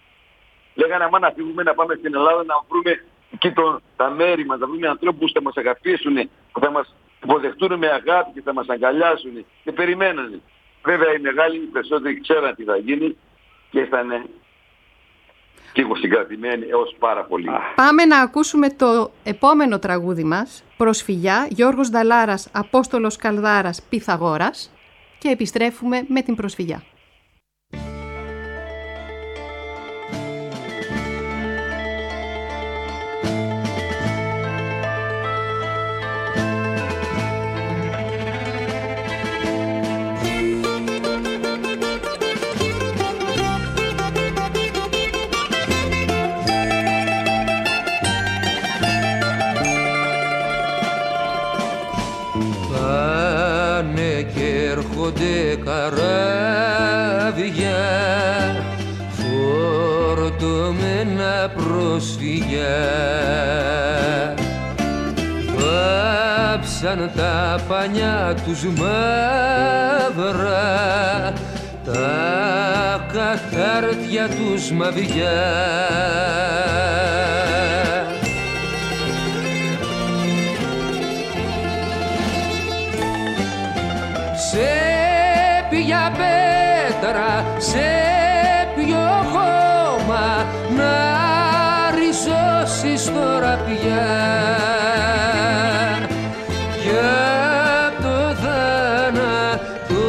λέγανε άμα να φύγουμε να πάμε στην Ελλάδα να βρούμε εκεί το, τα μέρη μας, να βρούμε ανθρώπους που θα μας αγαπήσουν, που θα μας υποδεχτούν με αγάπη και θα μας αγκαλιάσουν, και περιμένανε. Βέβαια οι μεγάλοι, οι περισσότεροι ξέραν τι θα γίνει και ήταν λίγο συγκρατημένοι έως πάρα πολύ. Πάμε να ακούσουμε το επόμενο τραγούδι μας, Προσφυγιά, Γιώργος Νταλάρας, Απόστολος Καλδάρας, Πυθαγόρας, και επιστρέφουμε με την προσφυγιά. κάψαν τα πανιά τους μαύρα, τα κατάρτια τους μαβιά. Σε ποια πέτρα, σε ποιο χώμα να ριζώσεις τώρα πια, κι απ' το θάνατο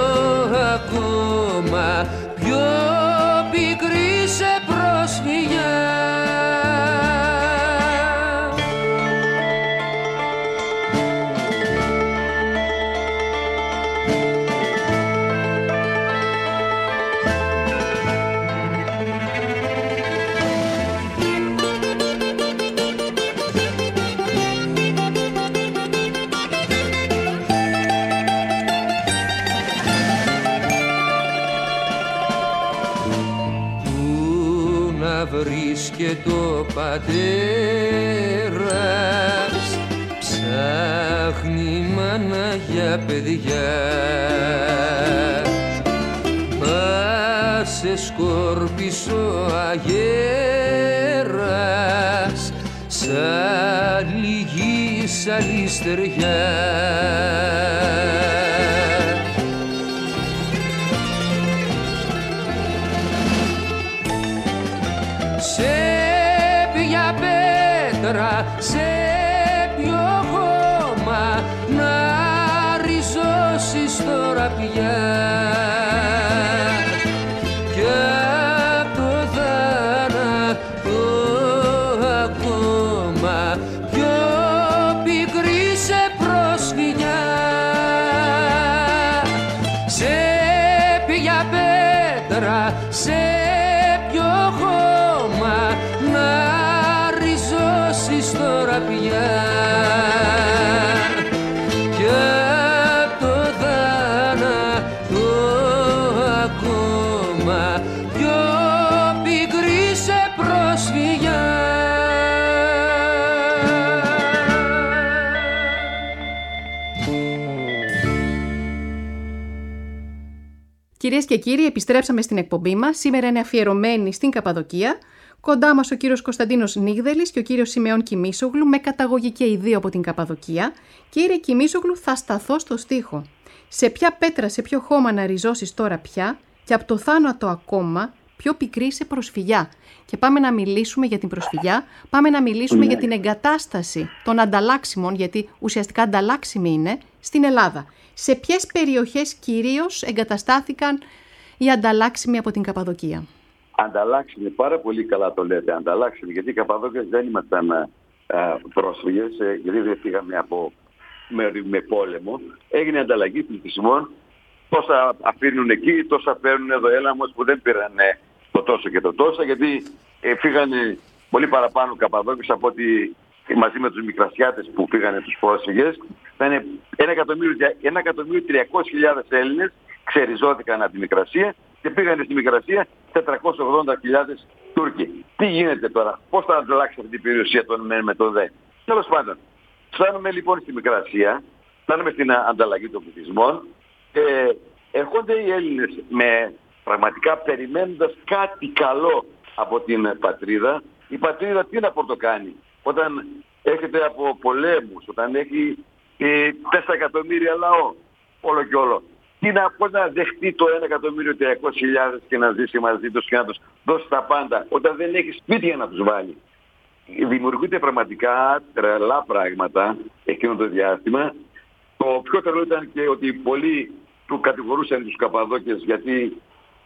ακόμα πιο πικρή σε προσφυγιά. Βρίσκεται ο πατέρας, ψάχνει μάνα για παιδιά. Μα σε σκόρπισε ο αγέρας, σαν λυγή σαν στεριά. Σε ποιο χώμα να ριζώσεις τώρα πια, κι απ' το θάνατο ακόμα πιο πικρή σε προσφυγιά. Σε ποια πέτρα, σε ποιο χώμα να τώρα πια, κι απ' το θάνατο ακόμα πιο πικρή σε προσφυγιά. Κυρίες και κύριοι, επιστρέψαμε στην εκπομπή μας. Σήμερα είναι αφιερωμένη στην Καπαδοκία. Κοντά μας ο κύριος Κωνσταντίνος Νίγδελης και ο κύριος Σιμεών Κιμίσογλου, με καταγωγή και οι δύο από την Καπαδοκία. Κύριε Κιμίσογλου, θα σταθώ στο στίχο. Σε ποια πέτρα, σε ποιο χώμα να ριζώσεις τώρα πια, και από το θάνατο ακόμα πιο πικρή σε προσφυγιά. Και πάμε να μιλήσουμε για την προσφυγιά, πάμε να μιλήσουμε ναι. για την εγκατάσταση των ανταλλάξιμων, γιατί ουσιαστικά ανταλλάξιμοι είναι, στην Ελλάδα. Σε ποιες περιοχές κυρίως εγκαταστάθηκαν οι ανταλλάξιμοι από την Καπαδοκία? Ανταλλάξιμοι, πάρα πολύ καλά το λέτε, ανταλλάξιμοι, γιατί οι Καπαδόκες δεν ήμασταν α, πρόσφυγες, ε, γιατί δεν φύγαμε από με, με πόλεμο. Έγινε ανταλλαγή πληθυσμών, τόσα αφήνουν εκεί, τόσα παίρνουν εδώ έλαμος, που δεν πήραν το τόσο και το τόσο, γιατί ε, φύγανε πολύ παραπάνω Καπαδόκες από ότι μαζί με τους Μικρασιάτες που φύγανε τους πρόσφυγες. Ήταν ένα εκατομμύριο τριακόσιες χιλιάδες Έλληνες ξεριζώθηκαν από τη Μικρασία και πήγανε στη Μικρασία τετρακόσιες ογδόντα χιλιάδες Τούρκοι. Τι γίνεται τώρα, πώς θα ανταλλάξει αυτή την περιουσία των μεν με τον δε? Τέλος πάντων, φτάνουμε λοιπόν στη Μικρασία, φτάνουμε στην ανταλλαγή των πληθυσμών και έρχονται οι Έλληνες με πραγματικά περιμένοντας κάτι καλό από την πατρίδα. Η πατρίδα τι να πορτοκάνει όταν έρχεται από πολέμους, όταν έχει ε, τέσσερα εκατομμύρια λαό, όλο και όλο. Τι να, πώς να δεχτεί το ένα εκατομμύριο τριακόσιες χιλιάδες και να ζήσει μαζί τους και να τους δώσει τα πάντα, όταν δεν έχει σπίτια να τους βάλει? Δημιουργούνται πραγματικά τρελά πράγματα εκείνο το διάστημα. Το πιο τρελό ήταν και ότι πολλοί του κατηγορούσαν τους Καπαδόκες, γιατί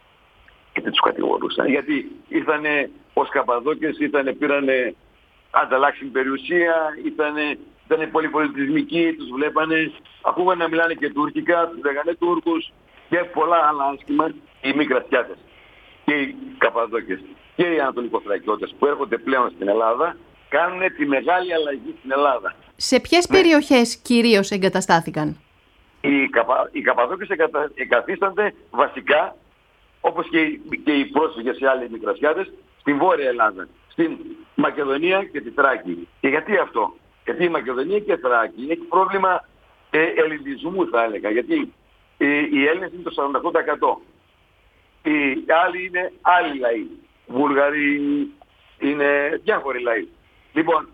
γιατί τους κατηγορούσαν, γιατί ήρθανε ως Καπαδόκες, ήτανε, πήρανε ανταλλάξιμη περιουσία, ήτανε, ήτανε πολυπολιτισμικοί, τους βλέπανε, ακούγανε να μιλάνε και τουρκικά, τους λέγανε Τούρκους και πολλά άλλα άσχημα. Οι Μικρασιάτες και οι Καπαδόκες και οι Ανατολικοθρακιώτες που έρχονται πλέον στην Ελλάδα κάνουν τη μεγάλη αλλαγή στην Ελλάδα. Σε ποιες ναι. περιοχές κυρίως εγκαταστάθηκαν? Οι, Καπα... οι Καπαδόκες εγκατα... εγκαθίστανται βασικά, όπως και οι, και οι πρόσφυγες σε άλλοι Μικρασιάτες, στην Βόρεια Ελλάδα, στην Μακεδονία και τη Θράκη. Και γιατί αυτό? Γιατί η Μακεδονία και η Θράκη έχει πρόβλημα ε, ελληνισμού, θα έλεγα. Γιατί ε, οι Έλληνες είναι το σαράντα οκτώ τοις εκατό. Οι άλλοι είναι άλλοι λαοί. Βούλγαροι είναι διάφοροι λαοί. Λοιπόν,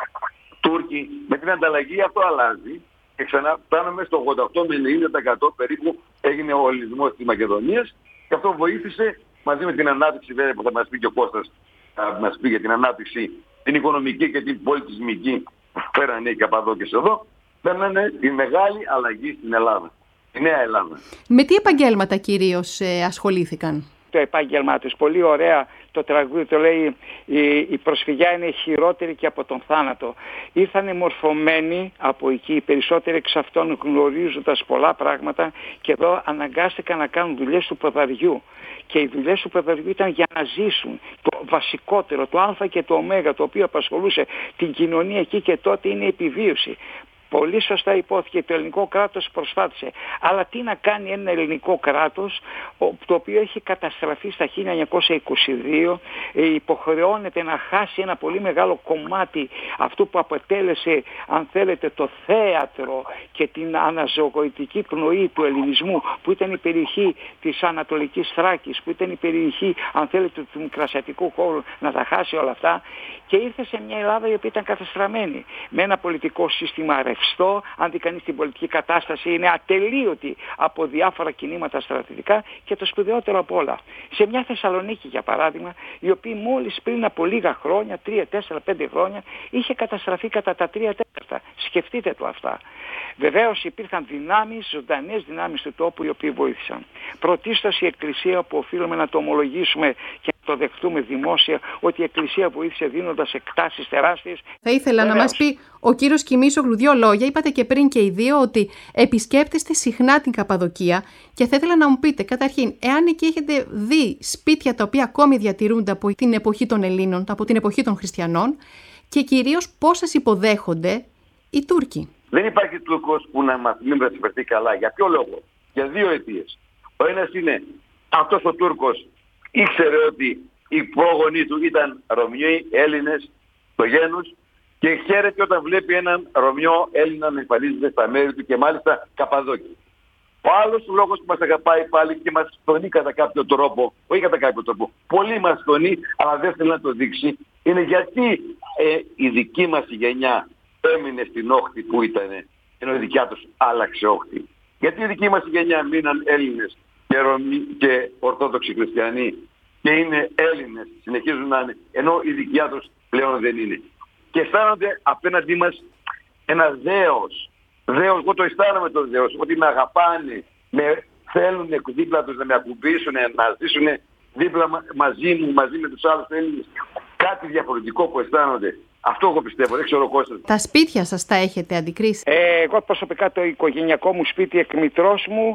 Τούρκοι, με την ανταλλαγή αυτό αλλάζει και ξανά φτάνουμε στο ογδόντα οκτώ με ενενήντα τοις εκατό περίπου έγινε ο ελληνισμός της Μακεδονίας και αυτό βοήθησε μαζί με την ανάπτυξη, βέβαια, που θα μας πει και ο Κώστας, θα μας πει για την ανάπτυξη την οικονομική και την πολιτισμική που φέρανε οι Καπαδόκες εδώ, φέρνανε τη μεγάλη αλλαγή στην Ελλάδα, τη νέα Ελλάδα. Με τι επαγγέλματα κυρίως ε, ασχολήθηκαν? Το επάγγελμά τους. Πολύ ωραία το τραγούδι το λέει, η, η προσφυγιά είναι χειρότερη και από τον θάνατο. Ήρθανε μορφωμένοι από εκεί, οι περισσότεροι εξ αυτών γνωρίζοντας πολλά πράγματα και εδώ αναγκάστηκαν να κάνουν δουλειές του ποδαριού. Και οι δουλειές του ποδαριού ήταν για να ζήσουν. Το βασικότερο, το α και το ω, το οποίο απασχολούσε την κοινωνία εκεί και τότε, είναι η επιβίωση. Πολύ σωστά υπόθηκε, το ελληνικό κράτος προσπάθησε. Αλλά τι να κάνει ένα ελληνικό κράτος το οποίο έχει καταστραφεί στα χίλια εννιακόσια είκοσι δύο, υποχρεώνεται να χάσει ένα πολύ μεγάλο κομμάτι αυτού που αποτέλεσε, αν θέλετε, το θέατρο και την αναζωογοητική πνοή του ελληνισμού, που ήταν η περιοχή της Ανατολικής Θράκης, που ήταν η περιοχή, αν θέλετε, του μικρασιατικού χώρου, να τα χάσει όλα αυτά, και ήρθε σε μια Ελλάδα η οποία ήταν καταστραμμένη με ένα πολιτικό σύστημα ρευστό. Αν δει κανείς την πολιτική κατάσταση, είναι ατελείωτη από διάφορα κινήματα στρατιωτικά, και το σπουδαιότερο απ' όλα, σε μια Θεσσαλονίκη για παράδειγμα, η οποία μόλις πριν από λίγα χρόνια, τρία, τέσσερα, πέντε χρόνια, είχε καταστραφεί κατά τα τρία τέταρτα. Σκεφτείτε το αυτά. Βεβαίως υπήρχαν δυνάμεις, ζωντανές δυνάμεις του τόπου, οι οποίοι βοήθησαν. Πρωτίστως η Εκκλησία, που οφείλουμε να το ομολογήσουμε και να το δεχτούμε δημόσια, ότι η Εκκλησία βοήθησε δίνοντας εκτάσεις τεράστιες. Θα ήθελα Βεβαίως. να μας πει ο κύριος Κιμίσογλου δύο λόγια. Είπατε και πριν και οι δύο ότι επισκέπτεστε συχνά την Καπαδοκία, και θα ήθελα να μου πείτε καταρχήν, εάν εκεί έχετε δει σπίτια τα οποία ακόμη διατηρούνται από την εποχή των Ελλήνων, από την εποχή των Χριστιανών, και κυρίως πώς σας υποδέχονται οι Τούρκοι. Δεν υπάρχει Τούρκος που να μας μην συμπεριφερθεί καλά. Για ποιο λόγο? Για δύο αιτίες. Ο ένας είναι, αυτός ο Τούρκος ήξερε ότι οι πρόγονοι του ήταν Ρωμιοί, Έλληνες, το γένος, και χαίρεται όταν βλέπει έναν Ρωμιό Έλληνα να εμφανίζεται στα μέρη του, και μάλιστα Καπαδόκη. Ο άλλος λόγος που μας αγαπάει πάλι και μας φωνεί κατά κάποιο τρόπο, όχι κατά κάποιο τρόπο, πολύ μας φωνεί, αλλά δεν θέλει να το δείξει, είναι γιατί ε, η δική μας γενιά έμεινε στην όχθη που ήταν, ενώ η δικιά τους άλλαξε όχθη. Γιατί η δική μας γενιά μείναν Έλληνες και, Ρωμοί και Ορθόδοξοι Χριστιανοί και είναι Έλληνες, συνεχίζουν να είναι, ενώ η δικιά τους πλέον δεν είναι. Και αισθάνονται απέναντί μας ένα δέος. Δέος, εγώ το αισθάνομαι το δέος, ότι με αγαπάνε, με θέλουν δίπλα τους να με ακουμπήσουν, να ζήσουν δίπλα μαζί μου, μαζί με τους άλλους Έλληνες. Κάτι διαφορετικό που αισθάνονται. Αυτό εγώ πιστεύω, δεν ξέρω Κώστα. Τα σπίτια σας τα έχετε αντικρίσει? Ε, εγώ προσωπικά το οικογενειακό μου σπίτι, εκ μητρός μου,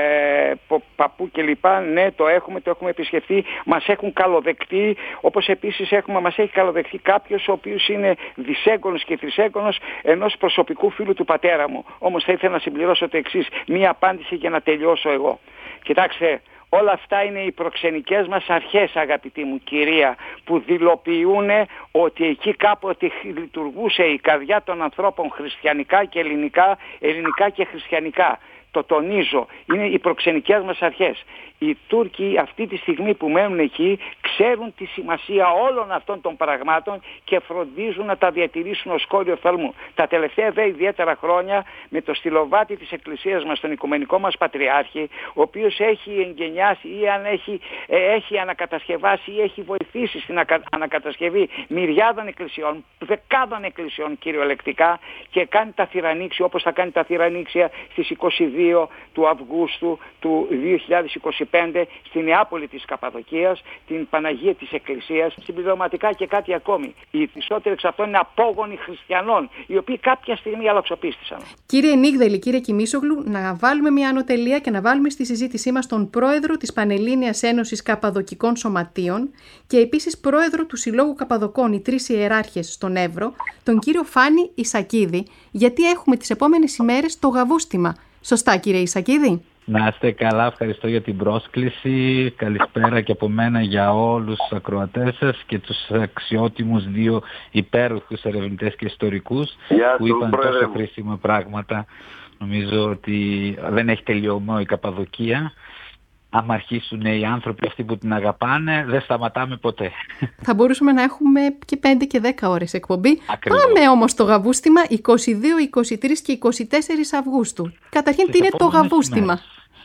ε, παππού κλπ. Ναι, το έχουμε, το έχουμε επισκεφτεί. Μας έχουν καλοδεκτεί, όπως επίσης έχουμε, μας έχει καλοδεχτεί κάποιος ο οποίος είναι δυσέγγονος και τρισέγγονος ενός προσωπικού φίλου του πατέρα μου. Όμως θα ήθελα να συμπληρώσω το εξής, μία απάντηση για να τελειώσω εγώ. Κοιτάξτε, όλα αυτά είναι οι προξενικές μας αρχές, αγαπητή μου κυρία, που δηλοποιούν ότι εκεί κάποτε λειτουργούσε η καρδιά των ανθρώπων χριστιανικά και ελληνικά, ελληνικά και χριστιανικά. Το τονίζω, είναι οι προξενικές μας αρχές. Οι Τούρκοι αυτή τη στιγμή που μένουν εκεί ξέρουν τη σημασία όλων αυτών των πραγμάτων και φροντίζουν να τα διατηρήσουν ως κόριο φθαλμού. Τα τελευταία δε ιδιαίτερα χρόνια με το στυλοβάτι της Εκκλησίας μας, τον Οικουμενικό μας Πατριάρχη, ο οποίος έχει εγγενιάσει ή αν έχει, ε, έχει ανακατασκευάσει ή έχει βοηθήσει στην ακα, ανακατασκευή μυριάδων εκκλησιών, δεκάδων εκκλησιών κυριολεκτικά, και κάνει τα θυρανίξια όπως θα κάνει τα θυρανίξια στις είκοσι δύο του Αυγούστου του δύο χιλιάδες είκοσι πέντε στη Νεάπολη της Καπαδοκίας, την Παναγία της Εκκλησίας, συμπληρωματικά και κάτι ακόμη. Οι περισσότεροι εξ αυτών είναι απόγονοι χριστιανών, οι οποίοι κάποια στιγμή αλλοξοπίστησαν. Κύριε Νίγδελη, κύριε Κιμίσογλου, να βάλουμε μια ανωτελεία και να βάλουμε στη συζήτησή μας τον πρόεδρο της Πανελλήνιας Ένωσης Καπαδοκικών Σωματείων και επίσης πρόεδρο του Συλλόγου Καπαδοκών, οι τρεις ιεράρχες στον Εύρο, τον κύριο Φάνη Ισακίδη, γιατί έχουμε τις επόμενες ημέρες το γαβούστημα. Σωστά, κύριε Ισακίδη? Να είστε καλά, ευχαριστώ για την πρόσκληση. Καλησπέρα και από μένα για όλους τους ακροατές σας και τους αξιότιμους δύο υπέροχους ερευνητές και ιστορικούς που είπαν τόσο χρήσιμα πράγματα. Νομίζω ότι δεν έχει τελειωμό η Καπαδοκία. άμα αρχίσουν οι άνθρωποι αυτοί που την αγαπάνε, δεν σταματάμε ποτέ. Θα μπορούσαμε να έχουμε και πέντε και δέκα ώρες εκπομπή. Ακριβώς. Πάμε όμως στο γαβούστημα είκοσι δύο, είκοσι τρεις και είκοσι τέσσερις Αυγούστου. Καταρχήν, τι είναι το γαβούστημα?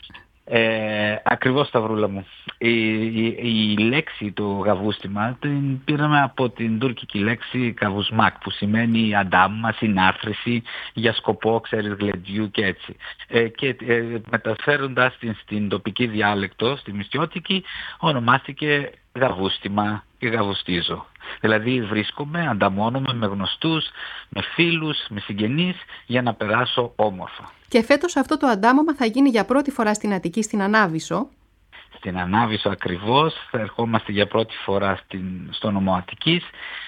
Ε, ακριβώς, Σταυρούλα μου. Η, η, η λέξη το γαβούστημα την πήραμε από την τουρκική λέξη καβουσμάκ, που σημαίνει αντάμμα, συνάρθρωση, για σκοπό, ξέρεις, γλεντιού και έτσι. Ε, και ε, μεταφέροντας την στην τοπική διάλεκτο, στη μυστιώτικη, ονομάστηκε γαβούστημα και γαβουστίζω. Δηλαδή βρίσκομαι, ανταμώνομαι με γνωστούς, με φίλους, με συγγενείς για να περάσω όμορφα. Και φέτος αυτό το αντάμωμα θα γίνει για πρώτη φορά στην Αττική, στην Ανάβησσο. Στην Ανάβησσο ακριβώς, θα ερχόμαστε για πρώτη φορά στην, στο νομό Αττικής.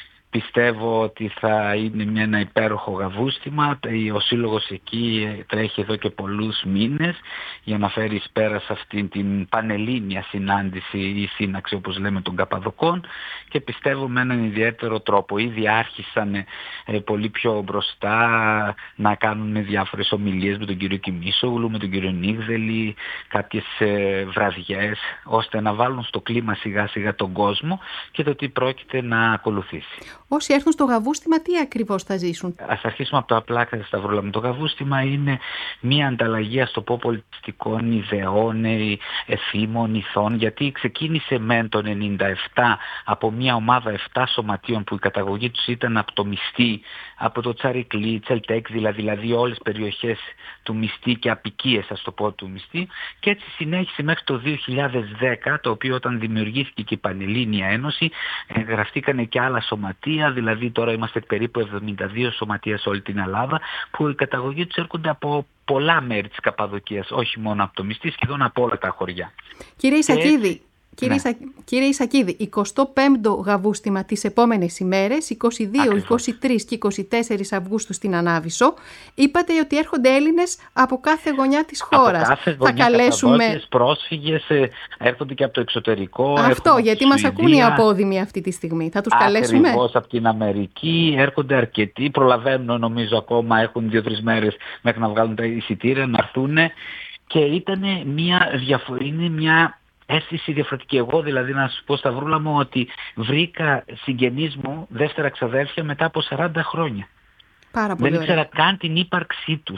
Πιστεύω ότι θα είναι ένα υπέροχο γαβούστημα. Ο σύλλογος εκεί τρέχει εδώ και πολλούς μήνες για να φέρει εις πέρας αυτήν την πανελλήνια συνάντηση ή σύναξη, όπως λέμε, των Καπαδοκών, και πιστεύω με έναν ιδιαίτερο τρόπο. Ήδη άρχισαν ε, πολύ πιο μπροστά να κάνουν διάφορες ομιλίες με τον κύριο Κιμίσογλου, με τον κύριο Νίγδελη, κάποιες ε, βραδιές, ώστε να βάλουν στο κλίμα σιγά σιγά τον κόσμο και το τι πρόκειται να ακολουθήσει. Όσοι έρθουν στο γαβούστημα, τι ακριβώς θα ζήσουν? Ας αρχίσουμε από το απλά, Σταυρούλα μου. Το γαβούστημα είναι μια ανταλλαγή, ας το πω, πολιτιστικών ιδεών, εφήμων, ηθών, γιατί ξεκίνησε μεν το ενενήντα επτά από μια ομάδα επτά σωματείων που η καταγωγή τους ήταν από το Μυστή, από το Τσαρικλή, Τσελτέκ, δηλαδή, δηλαδή όλες τις περιοχές του Μυστή και απικίες, ας το πω, του Μυστή, και έτσι συνέχισε μέχρι το δύο χιλιάδες δέκα, το οποίο όταν δημιουργήθηκε και η Πανελλήνια Ένωση, γραφτήκανε και άλλα σωματεία. Δηλαδή τώρα είμαστε περίπου εβδομήντα δύο σωματεία σε όλη την Ελλάδα, που η καταγωγή τους έρχονται από πολλά μέρη της Καπαδοκίας, όχι μόνο από το Μυστή, σχεδόν από όλα τα χωριά. Κύριε Ισακίδη, Κύριε, ναι. Ισα... Κύριε Ισακίδη, εικοστό πέμπτο γαβούστημα τις επόμενες ημέρες, είκοσι δύο, Ακριβώς. είκοσι τρεις και είκοσι τέσσερις Αυγούστου στην Ανάβησσο. Είπατε ότι έρχονται Έλληνες από κάθε γωνιά της χώρας. Από κάθε γωνιά, θα καλέσουμε πρόσφυγες, έρχονται και από το εξωτερικό. Αυτό, γιατί μας ακούν οι απόδημοι αυτή τη στιγμή. Θα τους Ακριβώς, καλέσουμε. Ακριβώς, από την Αμερική έρχονται αρκετοί. Προλαβαίνουν, νομίζω, ακόμα, έχουν δύο-τρεις μέρες μέχρι να βγάλουν τα εισιτήρια, να έρθουν. Και ήταν μια διαφορά, είναι μια αίσθηση διαφορετική. Εγώ δηλαδή, να σας πω, Σταυρούλα μου, ότι βρήκα συγγενείς μου, δεύτερα ξαδέρφια, μετά από σαράντα χρόνια. Πάρα πολύ Δεν ωραία. ήξερα καν την ύπαρξή τους.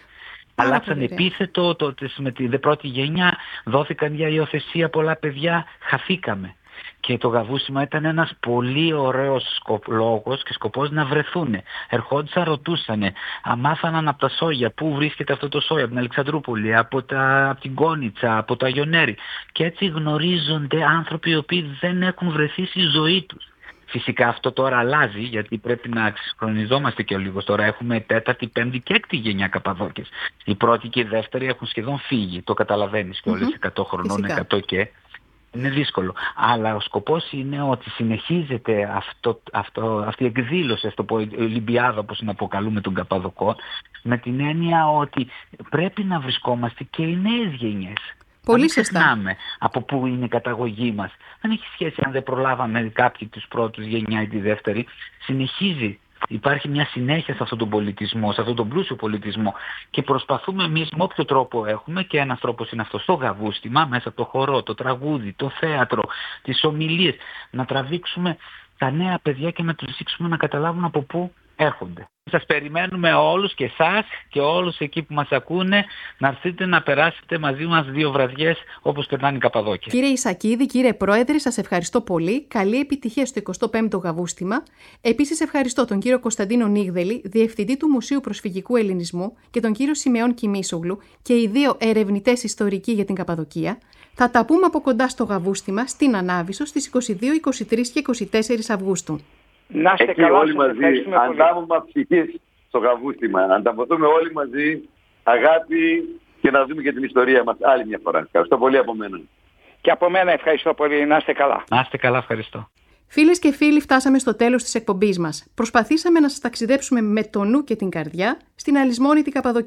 Αλλάξαν επίθετο, τότε με την πρώτη γενιά δόθηκαν για υιοθεσία πολλά παιδιά, χαθήκαμε. Και το γαβούστημα ήταν ένας πολύ ωραίος λόγος και σκοπός να βρεθούν. Ερχόντουσαν, ρωτούσανε, μάθαναν από τα σόγια, πού βρίσκεται αυτό το σόγια, από την Αλεξανδρούπολη, από, τα, από την Κόνιτσα, από το Αγιονέρι. Και έτσι γνωρίζονται άνθρωποι οι οποίοι δεν έχουν βρεθεί στη ζωή τους. Φυσικά αυτό τώρα αλλάζει, γιατί πρέπει να εξυγχρονιζόμαστε και λίγο. Τώρα έχουμε τέταρτη, πέμπτη και έκτη γενιά Καπαδόκες. Η πρώτη και η δεύτερη έχουν σχεδόν φύγει. Το καταλαβαίνεις και όλες, mm-hmm. εκατό χρονών, Φυσικά. εκατό και... Είναι δύσκολο. Αλλά ο σκοπός είναι ότι συνεχίζεται αυτό, αυτό, αυτή η εκδήλωση, ας το πω, η Ολυμπιάδα, όπως την αποκαλούμε, των Καπαδοκών, με την έννοια ότι πρέπει να βρισκόμαστε και οι νέες γενιές. Πολύ σωστά. Ξεχνάμε από πού είναι η καταγωγή μας. Δεν έχει σχέση αν δεν προλάβαμε κάποιοι τους πρώτους γενιά ή τη δεύτερη. Συνεχίζει. Υπάρχει μια συνέχεια σε αυτόν τον πολιτισμό, σε αυτόν τον πλούσιο πολιτισμό, και προσπαθούμε εμείς με όποιο τρόπο έχουμε, και ένας τρόπος είναι αυτό, στο γαβούστημα, μέσα από το χορό, το τραγούδι, το θέατρο, τις ομιλίες, να τραβήξουμε τα νέα παιδιά και να τους δείξουμε να καταλάβουν από πού έρχονται. Σας περιμένουμε όλους, και εσάς και όλους εκεί που μας ακούνε, να έρθετε να περάσετε μαζί μας δύο βραδιές όπως περνάνε οι Καπαδόκες. Κύριε Ισακίδη, κύριε Πρόεδρε, σας ευχαριστώ πολύ. Καλή επιτυχία στο εικοστό πέμπτο γαβούστημα. Επίσης ευχαριστώ τον κύριο Κωνσταντίνο Νίγδελη, Διευθυντή του Μουσείου Προσφυγικού Ελληνισμού, και τον κύριο Σιμεών Κιμίσογλου, και οι δύο ερευνητές ιστορικοί για την Καπαδοκία. Θα τα πούμε από κοντά στο γαβούστημα στην Ανάβησσο στις είκοσι δύο, είκοσι τρεις και είκοσι τέσσερις Αυγούστου. Να είστε Εκεί καλά, όλοι μαζί, αντάμωμα ψυχής στο γαβούστημα. Να ανταμωθούμε όλοι μαζί, αγάπη, και να δούμε και την ιστορία μας άλλη μια φορά. Ευχαριστώ πολύ από μένα. Και από μένα ευχαριστώ πολύ. Να είστε καλά. Να είστε καλά, ευχαριστώ. Φίλες και φίλοι, φτάσαμε στο τέλος της εκπομπής μας. Προσπαθήσαμε να σας ταξιδέψουμε με το νου και την καρδιά στην αλυσμόνητη Καπαδοκία.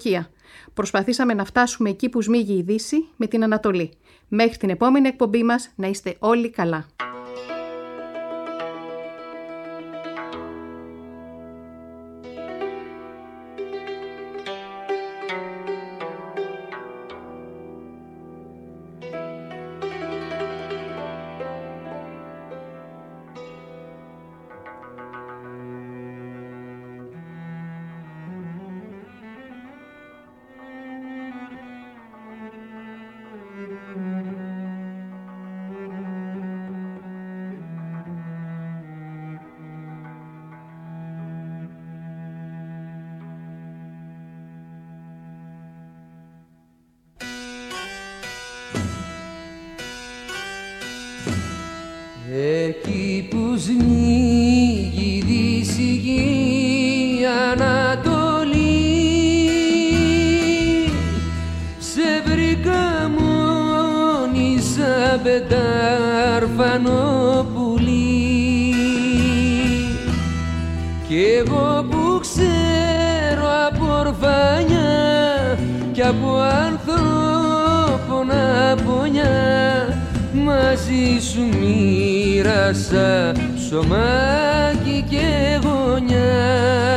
Προσπαθήσαμε να φτάσουμε εκεί που σμίγει η Δύση με την Ανατολή. Μέχρι την επόμενη εκπομπή μας να είστε όλοι καλά. Εκεί που σμίγει η Δύση η Ανατολή, σε βρήκα μόνη σαν πεντάρφανο πουλί. Κι εγώ που ξέρω από ορφανιά κι από ανθρώπωνα πονιά, μαζί σου μοίρασα ψωμάκι και γωνιά.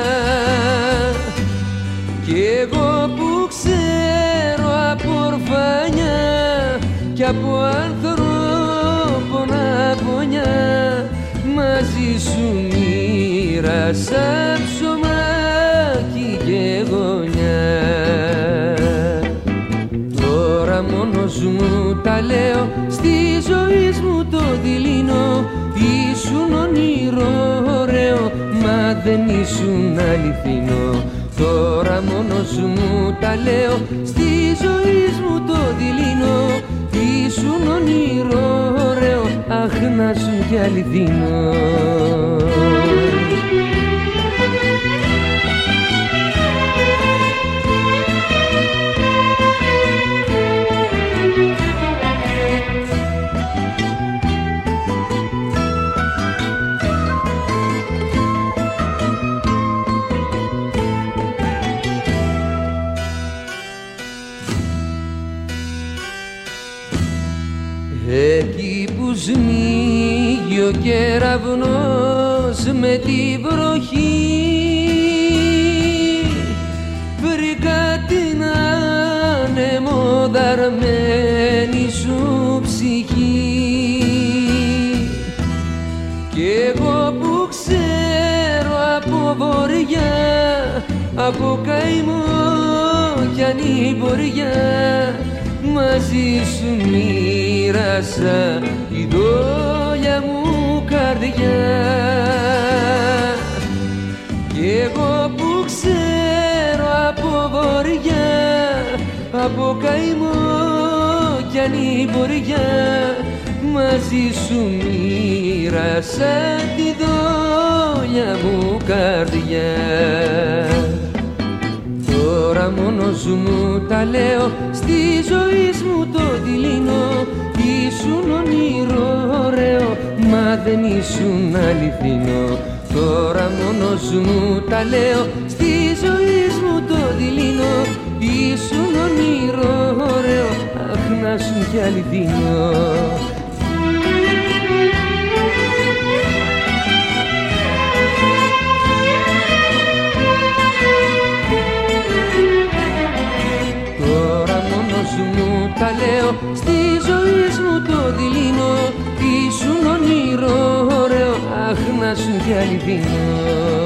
Κι εγώ που ξέρω από ορφανιά κι από ανθρώπωνα πονιά, μαζί σου μοίρασα ψωμάκι και γωνιά. Τώρα μόνος μου τα λέω, στη ζωή μου το δειλινό. Ήσουν όνειρο ωραίο, μα δεν ήσουν αληθινό. Τώρα μόνος μου τα λέω, στη ζωή μου το δειλινό. Ήσουν όνειρο ωραίο, αχ να σου κι αληθινό. Εκεί που σμίγει ο κεραυνός με την βροχή, βρήκα την ανεμοδαρμένη σου ψυχή. Κι εγώ που ξέρω από βορειά, από καημό κι ανημποριά, μαζί σου μοίρασα την δόλια μου καρδιά. Κι εγώ που ξέρω από βορειά, από καημό κι ανημποριά, μαζί σου μοίρασα την δόλια μου καρδιά. Τώρα μόνος μου τα λέω, στη ζωή μου το δειλινό. Ήσουν όνειρο ωραίο, μα δεν ήσουν αληθινό. Τώρα μόνος μου τα λέω, στη ζωή μου το δειλινό. Ήσουν όνειρο ωραίο, αχ να σου κι αληθινό. Μου τα λέω, στη ζωή μου το δειλινό. Ήσουν όνειρο ωραίο, αχ να σου κι αληθινό.